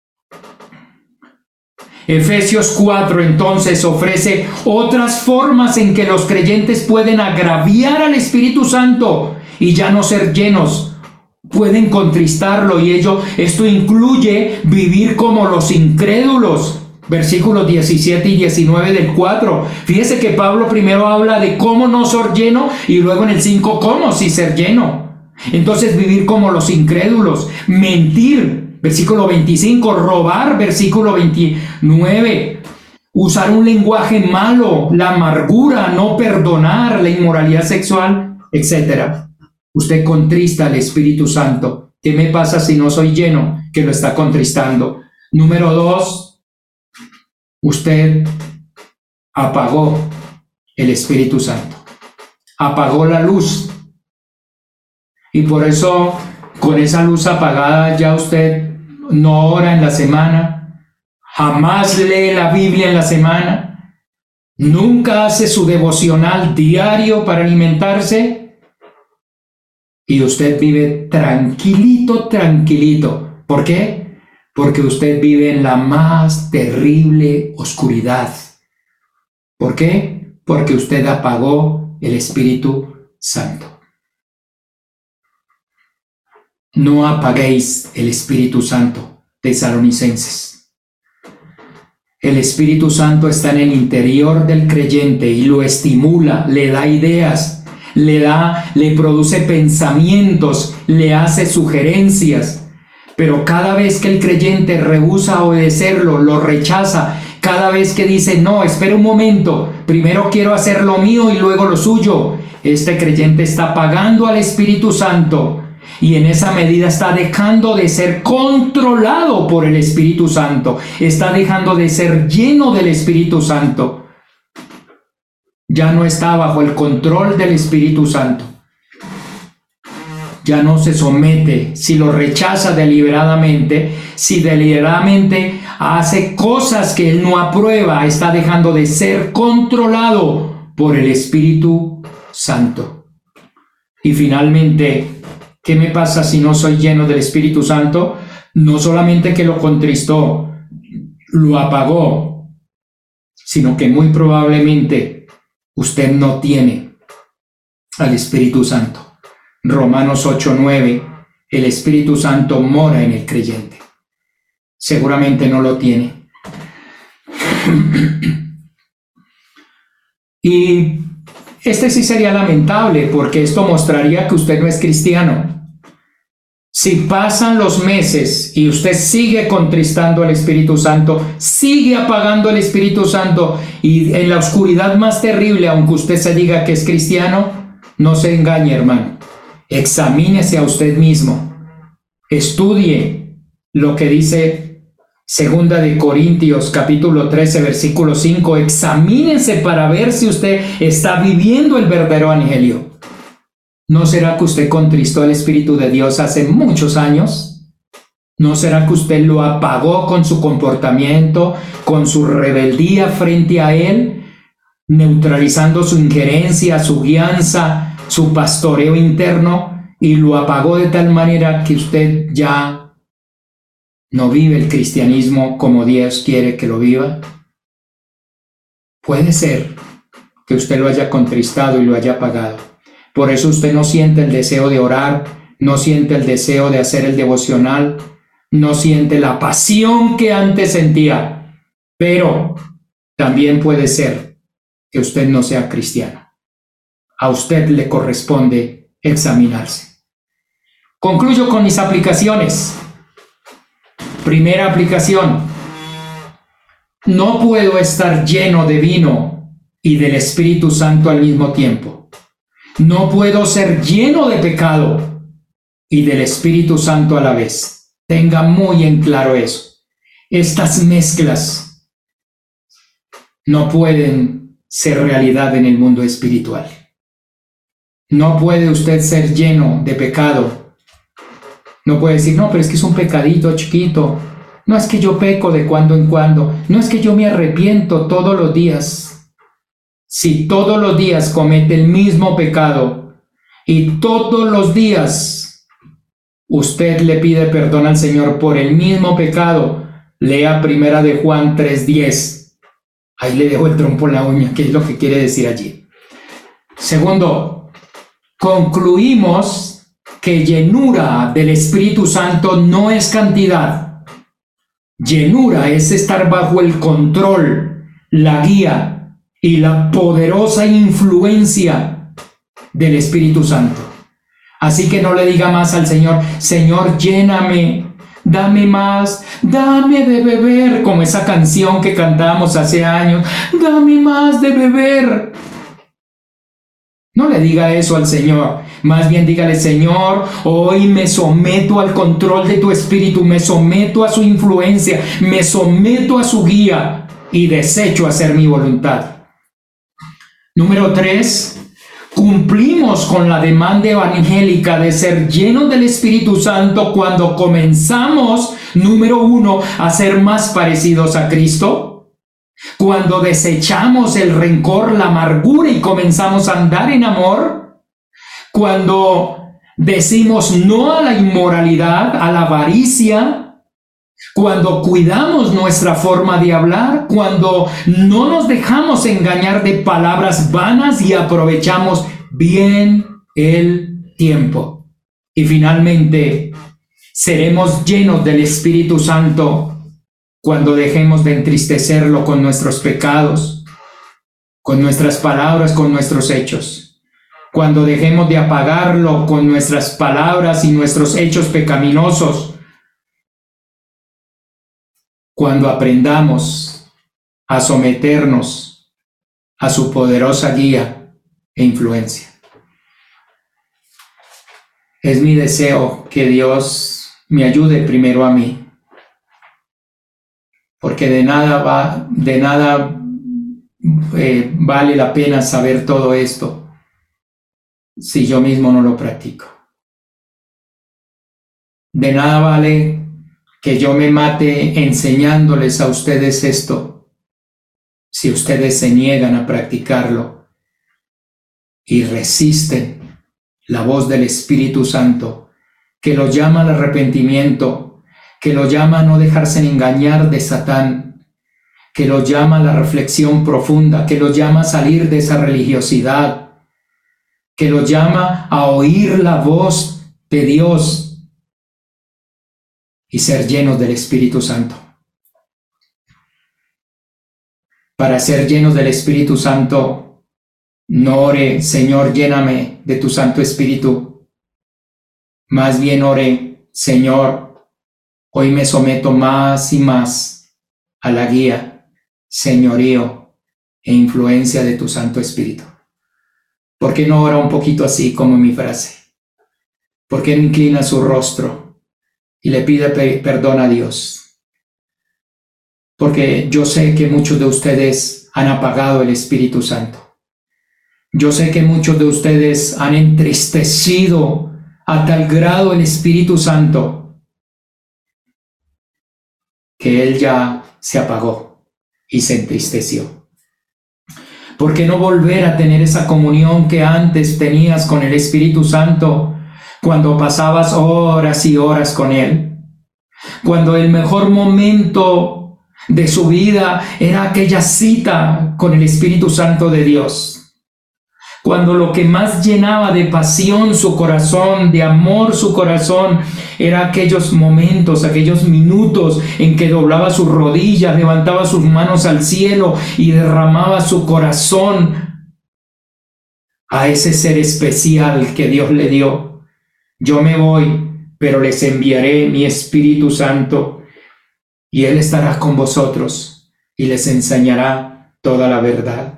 A: Efesios cuatro entonces ofrece otras formas en que los creyentes pueden agraviar al Espíritu Santo y ya no ser llenos. Pueden contristarlo y ello, esto incluye vivir como los incrédulos, versículos diecisiete y diecinueve del cuatro. Fíjese que Pablo primero habla de cómo no ser lleno y luego en el cinco cómo sí ser lleno. Entonces vivir como los incrédulos, mentir, versículo veinticinco, robar, versículo veintinueve, usar un lenguaje malo, la amargura, no perdonar, la inmoralidad sexual, etcétera. Usted contrista al Espíritu Santo. ¿Qué me pasa si no soy lleno? Que lo está contristando. Número dos, usted apagó el Espíritu Santo. Apagó la luz. Y por eso, con esa luz apagada, ya usted no ora en la semana, jamás lee la Biblia en la semana, nunca hace su devocional diario para alimentarse, y usted vive tranquilito, tranquilito. ¿Por qué? Porque usted vive en la más terrible oscuridad. ¿Por qué? Porque usted apagó el Espíritu Santo. No apaguéis el Espíritu Santo, tesalonicenses. El Espíritu Santo está en el interior del creyente y lo estimula, le da ideas, le da, le produce pensamientos, le hace sugerencias. Pero cada vez que el creyente rehúsa obedecerlo, lo rechaza, cada vez que dice, no, espera un momento, primero quiero hacer lo mío y luego lo suyo, este creyente está apagando al Espíritu Santo. Y en esa medida está dejando de ser controlado por el Espíritu Santo. Está dejando de ser lleno del Espíritu Santo. Ya no está bajo el control del Espíritu Santo. Ya no se somete. Si lo rechaza deliberadamente, si deliberadamente hace cosas que él no aprueba, está dejando de ser controlado por el Espíritu Santo. Y finalmente, ¿qué me pasa si no soy lleno del Espíritu Santo? No solamente que lo contristó, lo apagó, sino que muy probablemente usted no tiene al Espíritu Santo. Romanos ocho nueve, el Espíritu Santo mora en el creyente. Seguramente no lo tiene. Y este sí sería lamentable, porque esto mostraría que usted no es cristiano. Si pasan los meses y usted sigue contristando al Espíritu Santo, sigue apagando el Espíritu Santo, y en la oscuridad más terrible, aunque usted se diga que es cristiano, no se engañe, hermano. Examínese a usted mismo. Estudie lo que dice Segunda de Corintios, capítulo trece, versículo cinco. Examínense para ver si usted está viviendo el verdadero evangelio. ¿No será que usted contristó al Espíritu de Dios hace muchos años? ¿No será que usted lo apagó con su comportamiento, con su rebeldía frente a Él, neutralizando su injerencia, su guianza, su pastoreo interno, y lo apagó de tal manera que usted ya no vive el cristianismo como Dios quiere que lo viva? Puede ser que usted lo haya contristado y lo haya apagado. Por eso usted no siente el deseo de orar, no siente el deseo de hacer el devocional, no siente la pasión que antes sentía. Pero también puede ser que usted no sea cristiano. A usted le corresponde examinarse. Concluyo con mis aplicaciones. Primera aplicación: no puedo estar lleno de vino y del Espíritu Santo al mismo tiempo. No puedo ser lleno de pecado y del Espíritu Santo a la vez. Tenga muy en claro eso. Estas mezclas no pueden ser realidad en el mundo espiritual. No puede usted ser lleno de pecado. No puede decir, no, pero es que es un pecadito chiquito. No es que yo peco de cuando en cuando. No es que yo me arrepiento todos los días. Si todos los días comete el mismo pecado y todos los días usted le pide perdón al Señor por el mismo pecado, lea Primera de Juan tres diez. Ahí le dejo el trompo en la uña, que es lo que quiere decir allí. Segundo, concluimos que llenura del Espíritu Santo no es cantidad, Llenura es estar bajo el control, la guía y la poderosa influencia del Espíritu Santo. Así que no le diga más al Señor, Señor, lléname, dame más, dame de beber, como esa canción que cantamos hace años, dame más de beber. No le diga eso al Señor, más bien dígale, Señor, hoy me someto al control de tu Espíritu, me someto a su influencia, me someto a su guía y desecho hacer mi voluntad. Número tres, cumplimos con la demanda evangélica de ser llenos del Espíritu Santo cuando comenzamos, número uno, a ser más parecidos a Cristo. Cuando desechamos el rencor, la amargura y comenzamos a andar en amor. Cuando decimos no a la inmoralidad, a la avaricia. Cuando cuidamos nuestra forma de hablar. Cuando no nos dejamos engañar de palabras vanas y aprovechamos bien el tiempo. Y finalmente, seremos llenos del Espíritu Santo cuando dejemos de entristecerlo con nuestros pecados, con nuestras palabras, con nuestros hechos. Cuando dejemos de apagarlo con nuestras palabras y nuestros hechos pecaminosos. Cuando aprendamos a someternos a su poderosa guía e influencia. Es mi deseo que Dios me ayude primero a mí. Porque de nada va, de nada eh, vale la pena saber todo esto si yo mismo no lo practico. De nada vale que yo me mate enseñándoles a ustedes esto si ustedes se niegan a practicarlo y resisten la voz del Espíritu Santo que los llama al arrepentimiento, que lo llama a no dejarse engañar de Satán, que lo llama a la reflexión profunda, que lo llama a salir de esa religiosidad, que lo llama a oír la voz de Dios y ser llenos del Espíritu Santo. Para ser llenos del Espíritu Santo, no ore, Señor, lléname de tu Santo Espíritu. Más bien ore, Señor, hoy me someto más y más a la guía, señorío e influencia de tu Santo Espíritu. ¿Por qué no ora un poquito así como mi frase? ¿Por qué no inclina su rostro y le pide perdón a Dios? Porque yo sé que muchos de ustedes han apagado el Espíritu Santo. Yo sé que muchos de ustedes han entristecido a tal grado el Espíritu Santo que Él ya se apagó y se entristeció. ¿Por qué no volver a tener esa comunión que antes tenías con el Espíritu Santo cuando pasabas horas y horas con Él? Cuando el mejor momento de su vida era aquella cita con el Espíritu Santo de Dios. Cuando lo que más llenaba de pasión su corazón, de amor su corazón, era aquellos momentos, aquellos minutos en que doblaba sus rodillas, levantaba sus manos al cielo y derramaba su corazón a ese ser especial que Dios le dio. Yo me voy, pero les enviaré mi Espíritu Santo y Él estará con vosotros y les enseñará toda la verdad.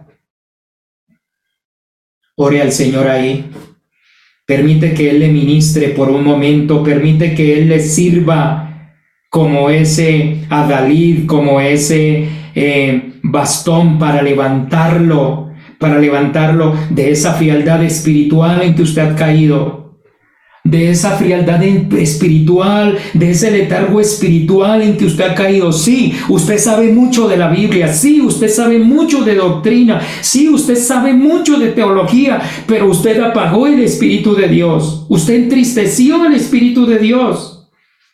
A: Ore al Señor ahí. Permite que Él le ministre por un momento. Permite que Él le sirva como ese adalid, como ese eh, bastón para levantarlo, para levantarlo de esa frialdad espiritual en que usted ha caído. De esa frialdad espiritual, de ese letargo espiritual en que usted ha caído. Sí, usted sabe mucho de la Biblia, sí, usted sabe mucho de doctrina, sí, usted sabe mucho de teología, pero usted apagó el Espíritu de Dios, usted entristeció el Espíritu de Dios.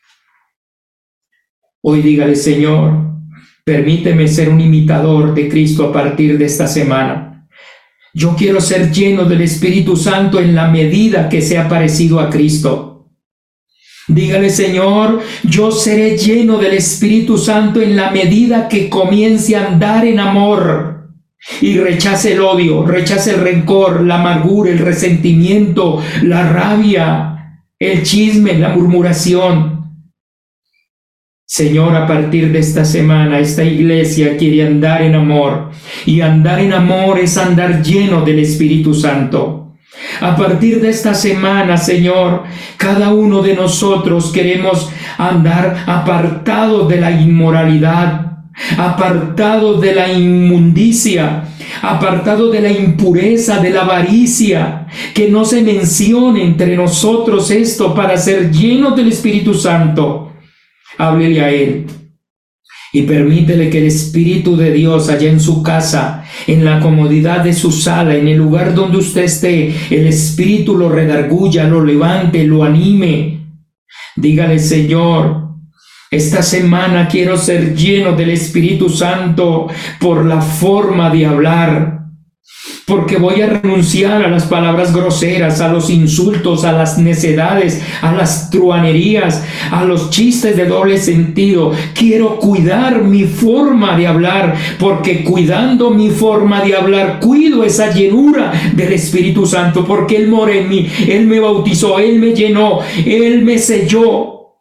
A: Hoy dígale, Señor, permíteme ser un imitador de Cristo a partir de esta semana. Yo quiero ser lleno del Espíritu Santo en la medida que sea parecido a Cristo. Dígale, Señor, yo seré lleno del Espíritu Santo en la medida que comience a andar en amor y rechace el odio, rechace el rencor, la amargura, el resentimiento, la rabia, el chisme, la murmuración. Señor, a partir de esta semana, esta iglesia quiere andar en amor, y andar en amor es andar lleno del Espíritu Santo. A partir de esta semana, Señor, cada uno de nosotros queremos andar apartados de la inmoralidad, apartados de la inmundicia, apartados de la impureza, de la avaricia. Que no se mencione entre nosotros esto para ser llenos del Espíritu Santo. Háblele a Él y permítele que el Espíritu de Dios allá en su casa, en la comodidad de su sala, en el lugar donde usted esté, el Espíritu lo redarguya, lo levante, lo anime. Dígale, Señor, esta semana quiero ser lleno del Espíritu Santo por la forma de hablar, porque voy a renunciar a las palabras groseras, a los insultos, a las necedades, a las truanerías, a los chistes de doble sentido. Quiero cuidar mi forma de hablar, porque cuidando mi forma de hablar, cuido esa llenura del Espíritu Santo, porque Él mora en mí, Él me bautizó, Él me llenó, Él me selló.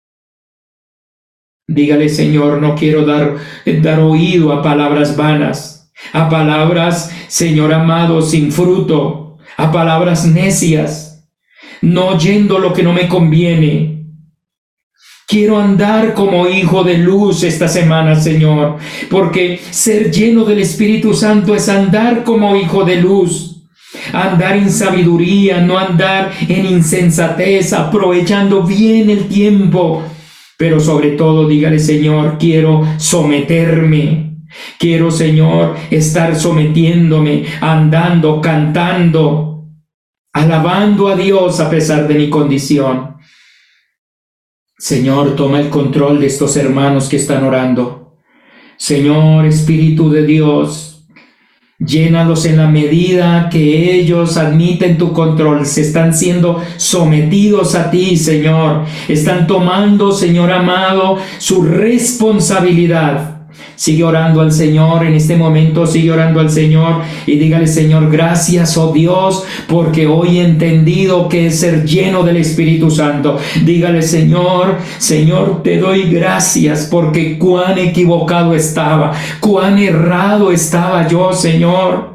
A: Dígale, Señor, no quiero dar, dar oído a palabras vanas, a palabras, Señor amado, sin fruto, a palabras necias, no oyendo lo que no me conviene. Quiero andar como hijo de luz esta semana, Señor, porque ser lleno del Espíritu Santo es andar como hijo de luz, andar en sabiduría, no andar en insensatez, aprovechando bien el tiempo. Pero sobre todo, dígale, Señor, quiero someterme. Quiero, Señor, estar sometiéndome, andando, cantando, alabando a Dios a pesar de mi condición. Señor, toma el control de estos hermanos que están orando. Señor, Espíritu de Dios, llénalos en la medida que ellos admiten tu control. Se están siendo sometidos a ti, Señor. Están tomando, Señor amado, su responsabilidad. Sigue orando al Señor en este momento, sigue orando al Señor y dígale, Señor, gracias, oh Dios, porque hoy he entendido que es ser lleno del Espíritu Santo. Dígale, Señor, Señor, te doy gracias porque cuán equivocado estaba, cuán errado estaba yo, Señor.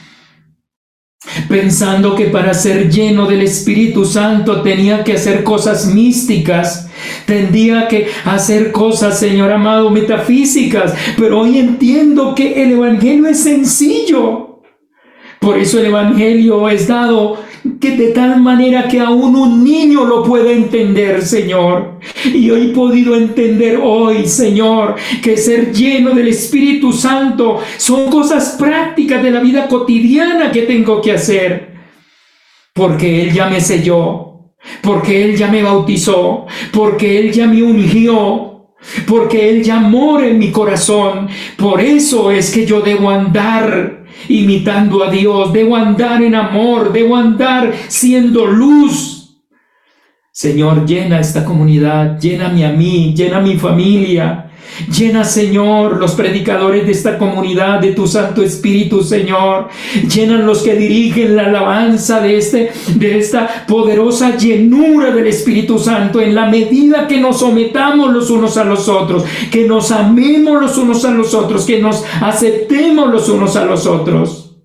A: Pensando que para ser lleno del Espíritu Santo tenía que hacer cosas místicas, tendría que hacer cosas, Señor amado, metafísicas, pero hoy entiendo que el Evangelio es sencillo. Por eso el Evangelio es dado que de tal manera que aún un niño lo puede entender, Señor. Y hoy he podido entender hoy, Señor, que ser lleno del Espíritu Santo son cosas prácticas de la vida cotidiana que tengo que hacer. Porque Él ya me selló, porque Él ya me bautizó, porque Él ya me ungió, porque Él ya mora en mi corazón. Por eso es que yo debo andar imitando a Dios, debo andar en amor, debo andar siendo luz. Señor, llena esta comunidad, lléname a mí, llena a mi familia. Llena, Señor, los predicadores de esta comunidad de tu Santo Espíritu, Señor. Llena los que dirigen la alabanza de, este, de esta poderosa llenura del Espíritu Santo, en la medida que nos sometamos los unos a los otros, que nos amemos los unos a los otros, que nos aceptemos los unos a los otros.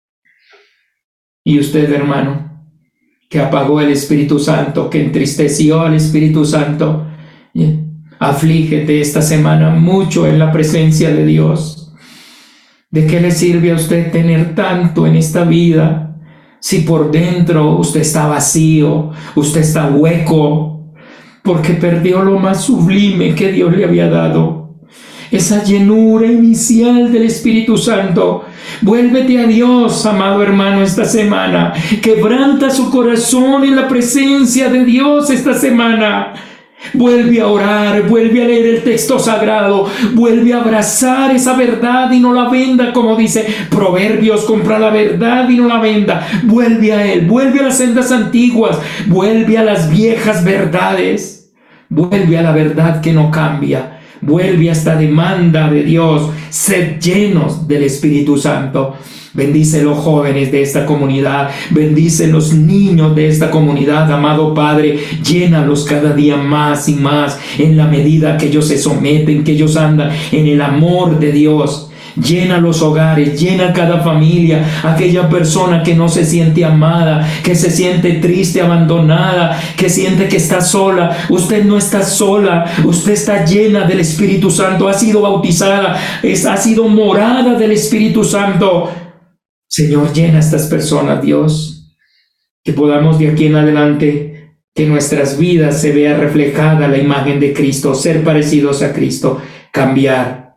A: Y usted, hermano, que apagó el Espíritu Santo, que entristeció al Espíritu Santo, aflígete esta semana mucho en la presencia de Dios. ¿De qué le sirve a usted tener tanto en esta vida si por dentro usted está vacío, usted está hueco, porque perdió lo más sublime que Dios le había dado? Esa llenura inicial del Espíritu Santo. Vuélvete a Dios, amado hermano, esta semana. Quebranta su corazón en la presencia de Dios esta semana. Vuelve a orar, vuelve a leer el texto sagrado, vuelve a abrazar esa verdad y no la venda, como dice Proverbios, compra la verdad y no la venda. Vuelve a Él, vuelve a las sendas antiguas, vuelve a las viejas verdades, vuelve a la verdad que no cambia, vuelve a esta demanda de Dios, sed llenos del Espíritu Santo. Bendice los jóvenes de esta comunidad, bendice los niños de esta comunidad, amado Padre, llénalos cada día más y más en la medida que ellos se someten, que ellos andan en el amor de Dios. Llena los hogares, llena cada familia, aquella persona que no se siente amada, que se siente triste, abandonada, que siente que está sola. Usted no está sola, usted está llena del Espíritu Santo, ha sido bautizada, es, ha sido morada del Espíritu Santo. Señor, llena a estas personas, Dios, que podamos de aquí en adelante, que en nuestras vidas se vea reflejada la imagen de Cristo, ser parecidos a Cristo, cambiar.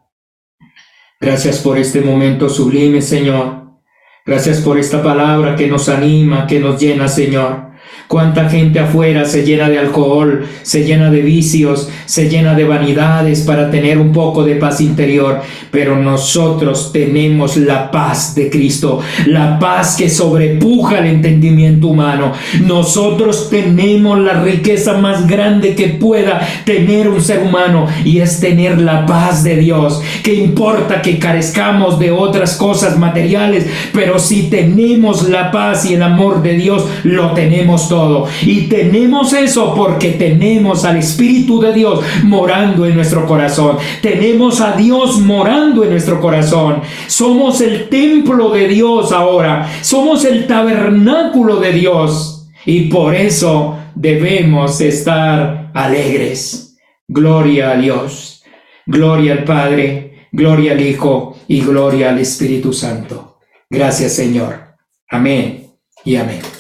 A: Gracias por este momento sublime, Señor. Gracias por esta palabra que nos anima, que nos llena, Señor. Cuánta gente afuera se llena de alcohol, se llena de vicios, se llena de vanidades para tener un poco de paz interior, pero nosotros tenemos la paz de Cristo, la paz que sobrepuja el entendimiento humano. Nosotros tenemos la riqueza más grande que pueda tener un ser humano, y es tener la paz de Dios. Que importa que carezcamos de otras cosas materiales, pero si tenemos la paz y el amor de Dios, lo tenemos todo. Y tenemos eso porque tenemos al Espíritu de Dios morando en nuestro corazón. Tenemos a Dios morando en nuestro corazón. Somos el templo de Dios ahora. Somos el tabernáculo de Dios. Y por eso debemos estar alegres. Gloria a Dios. Gloria al Padre, gloria al Hijo y gloria al Espíritu Santo. Gracias, Señor. Amén y amén.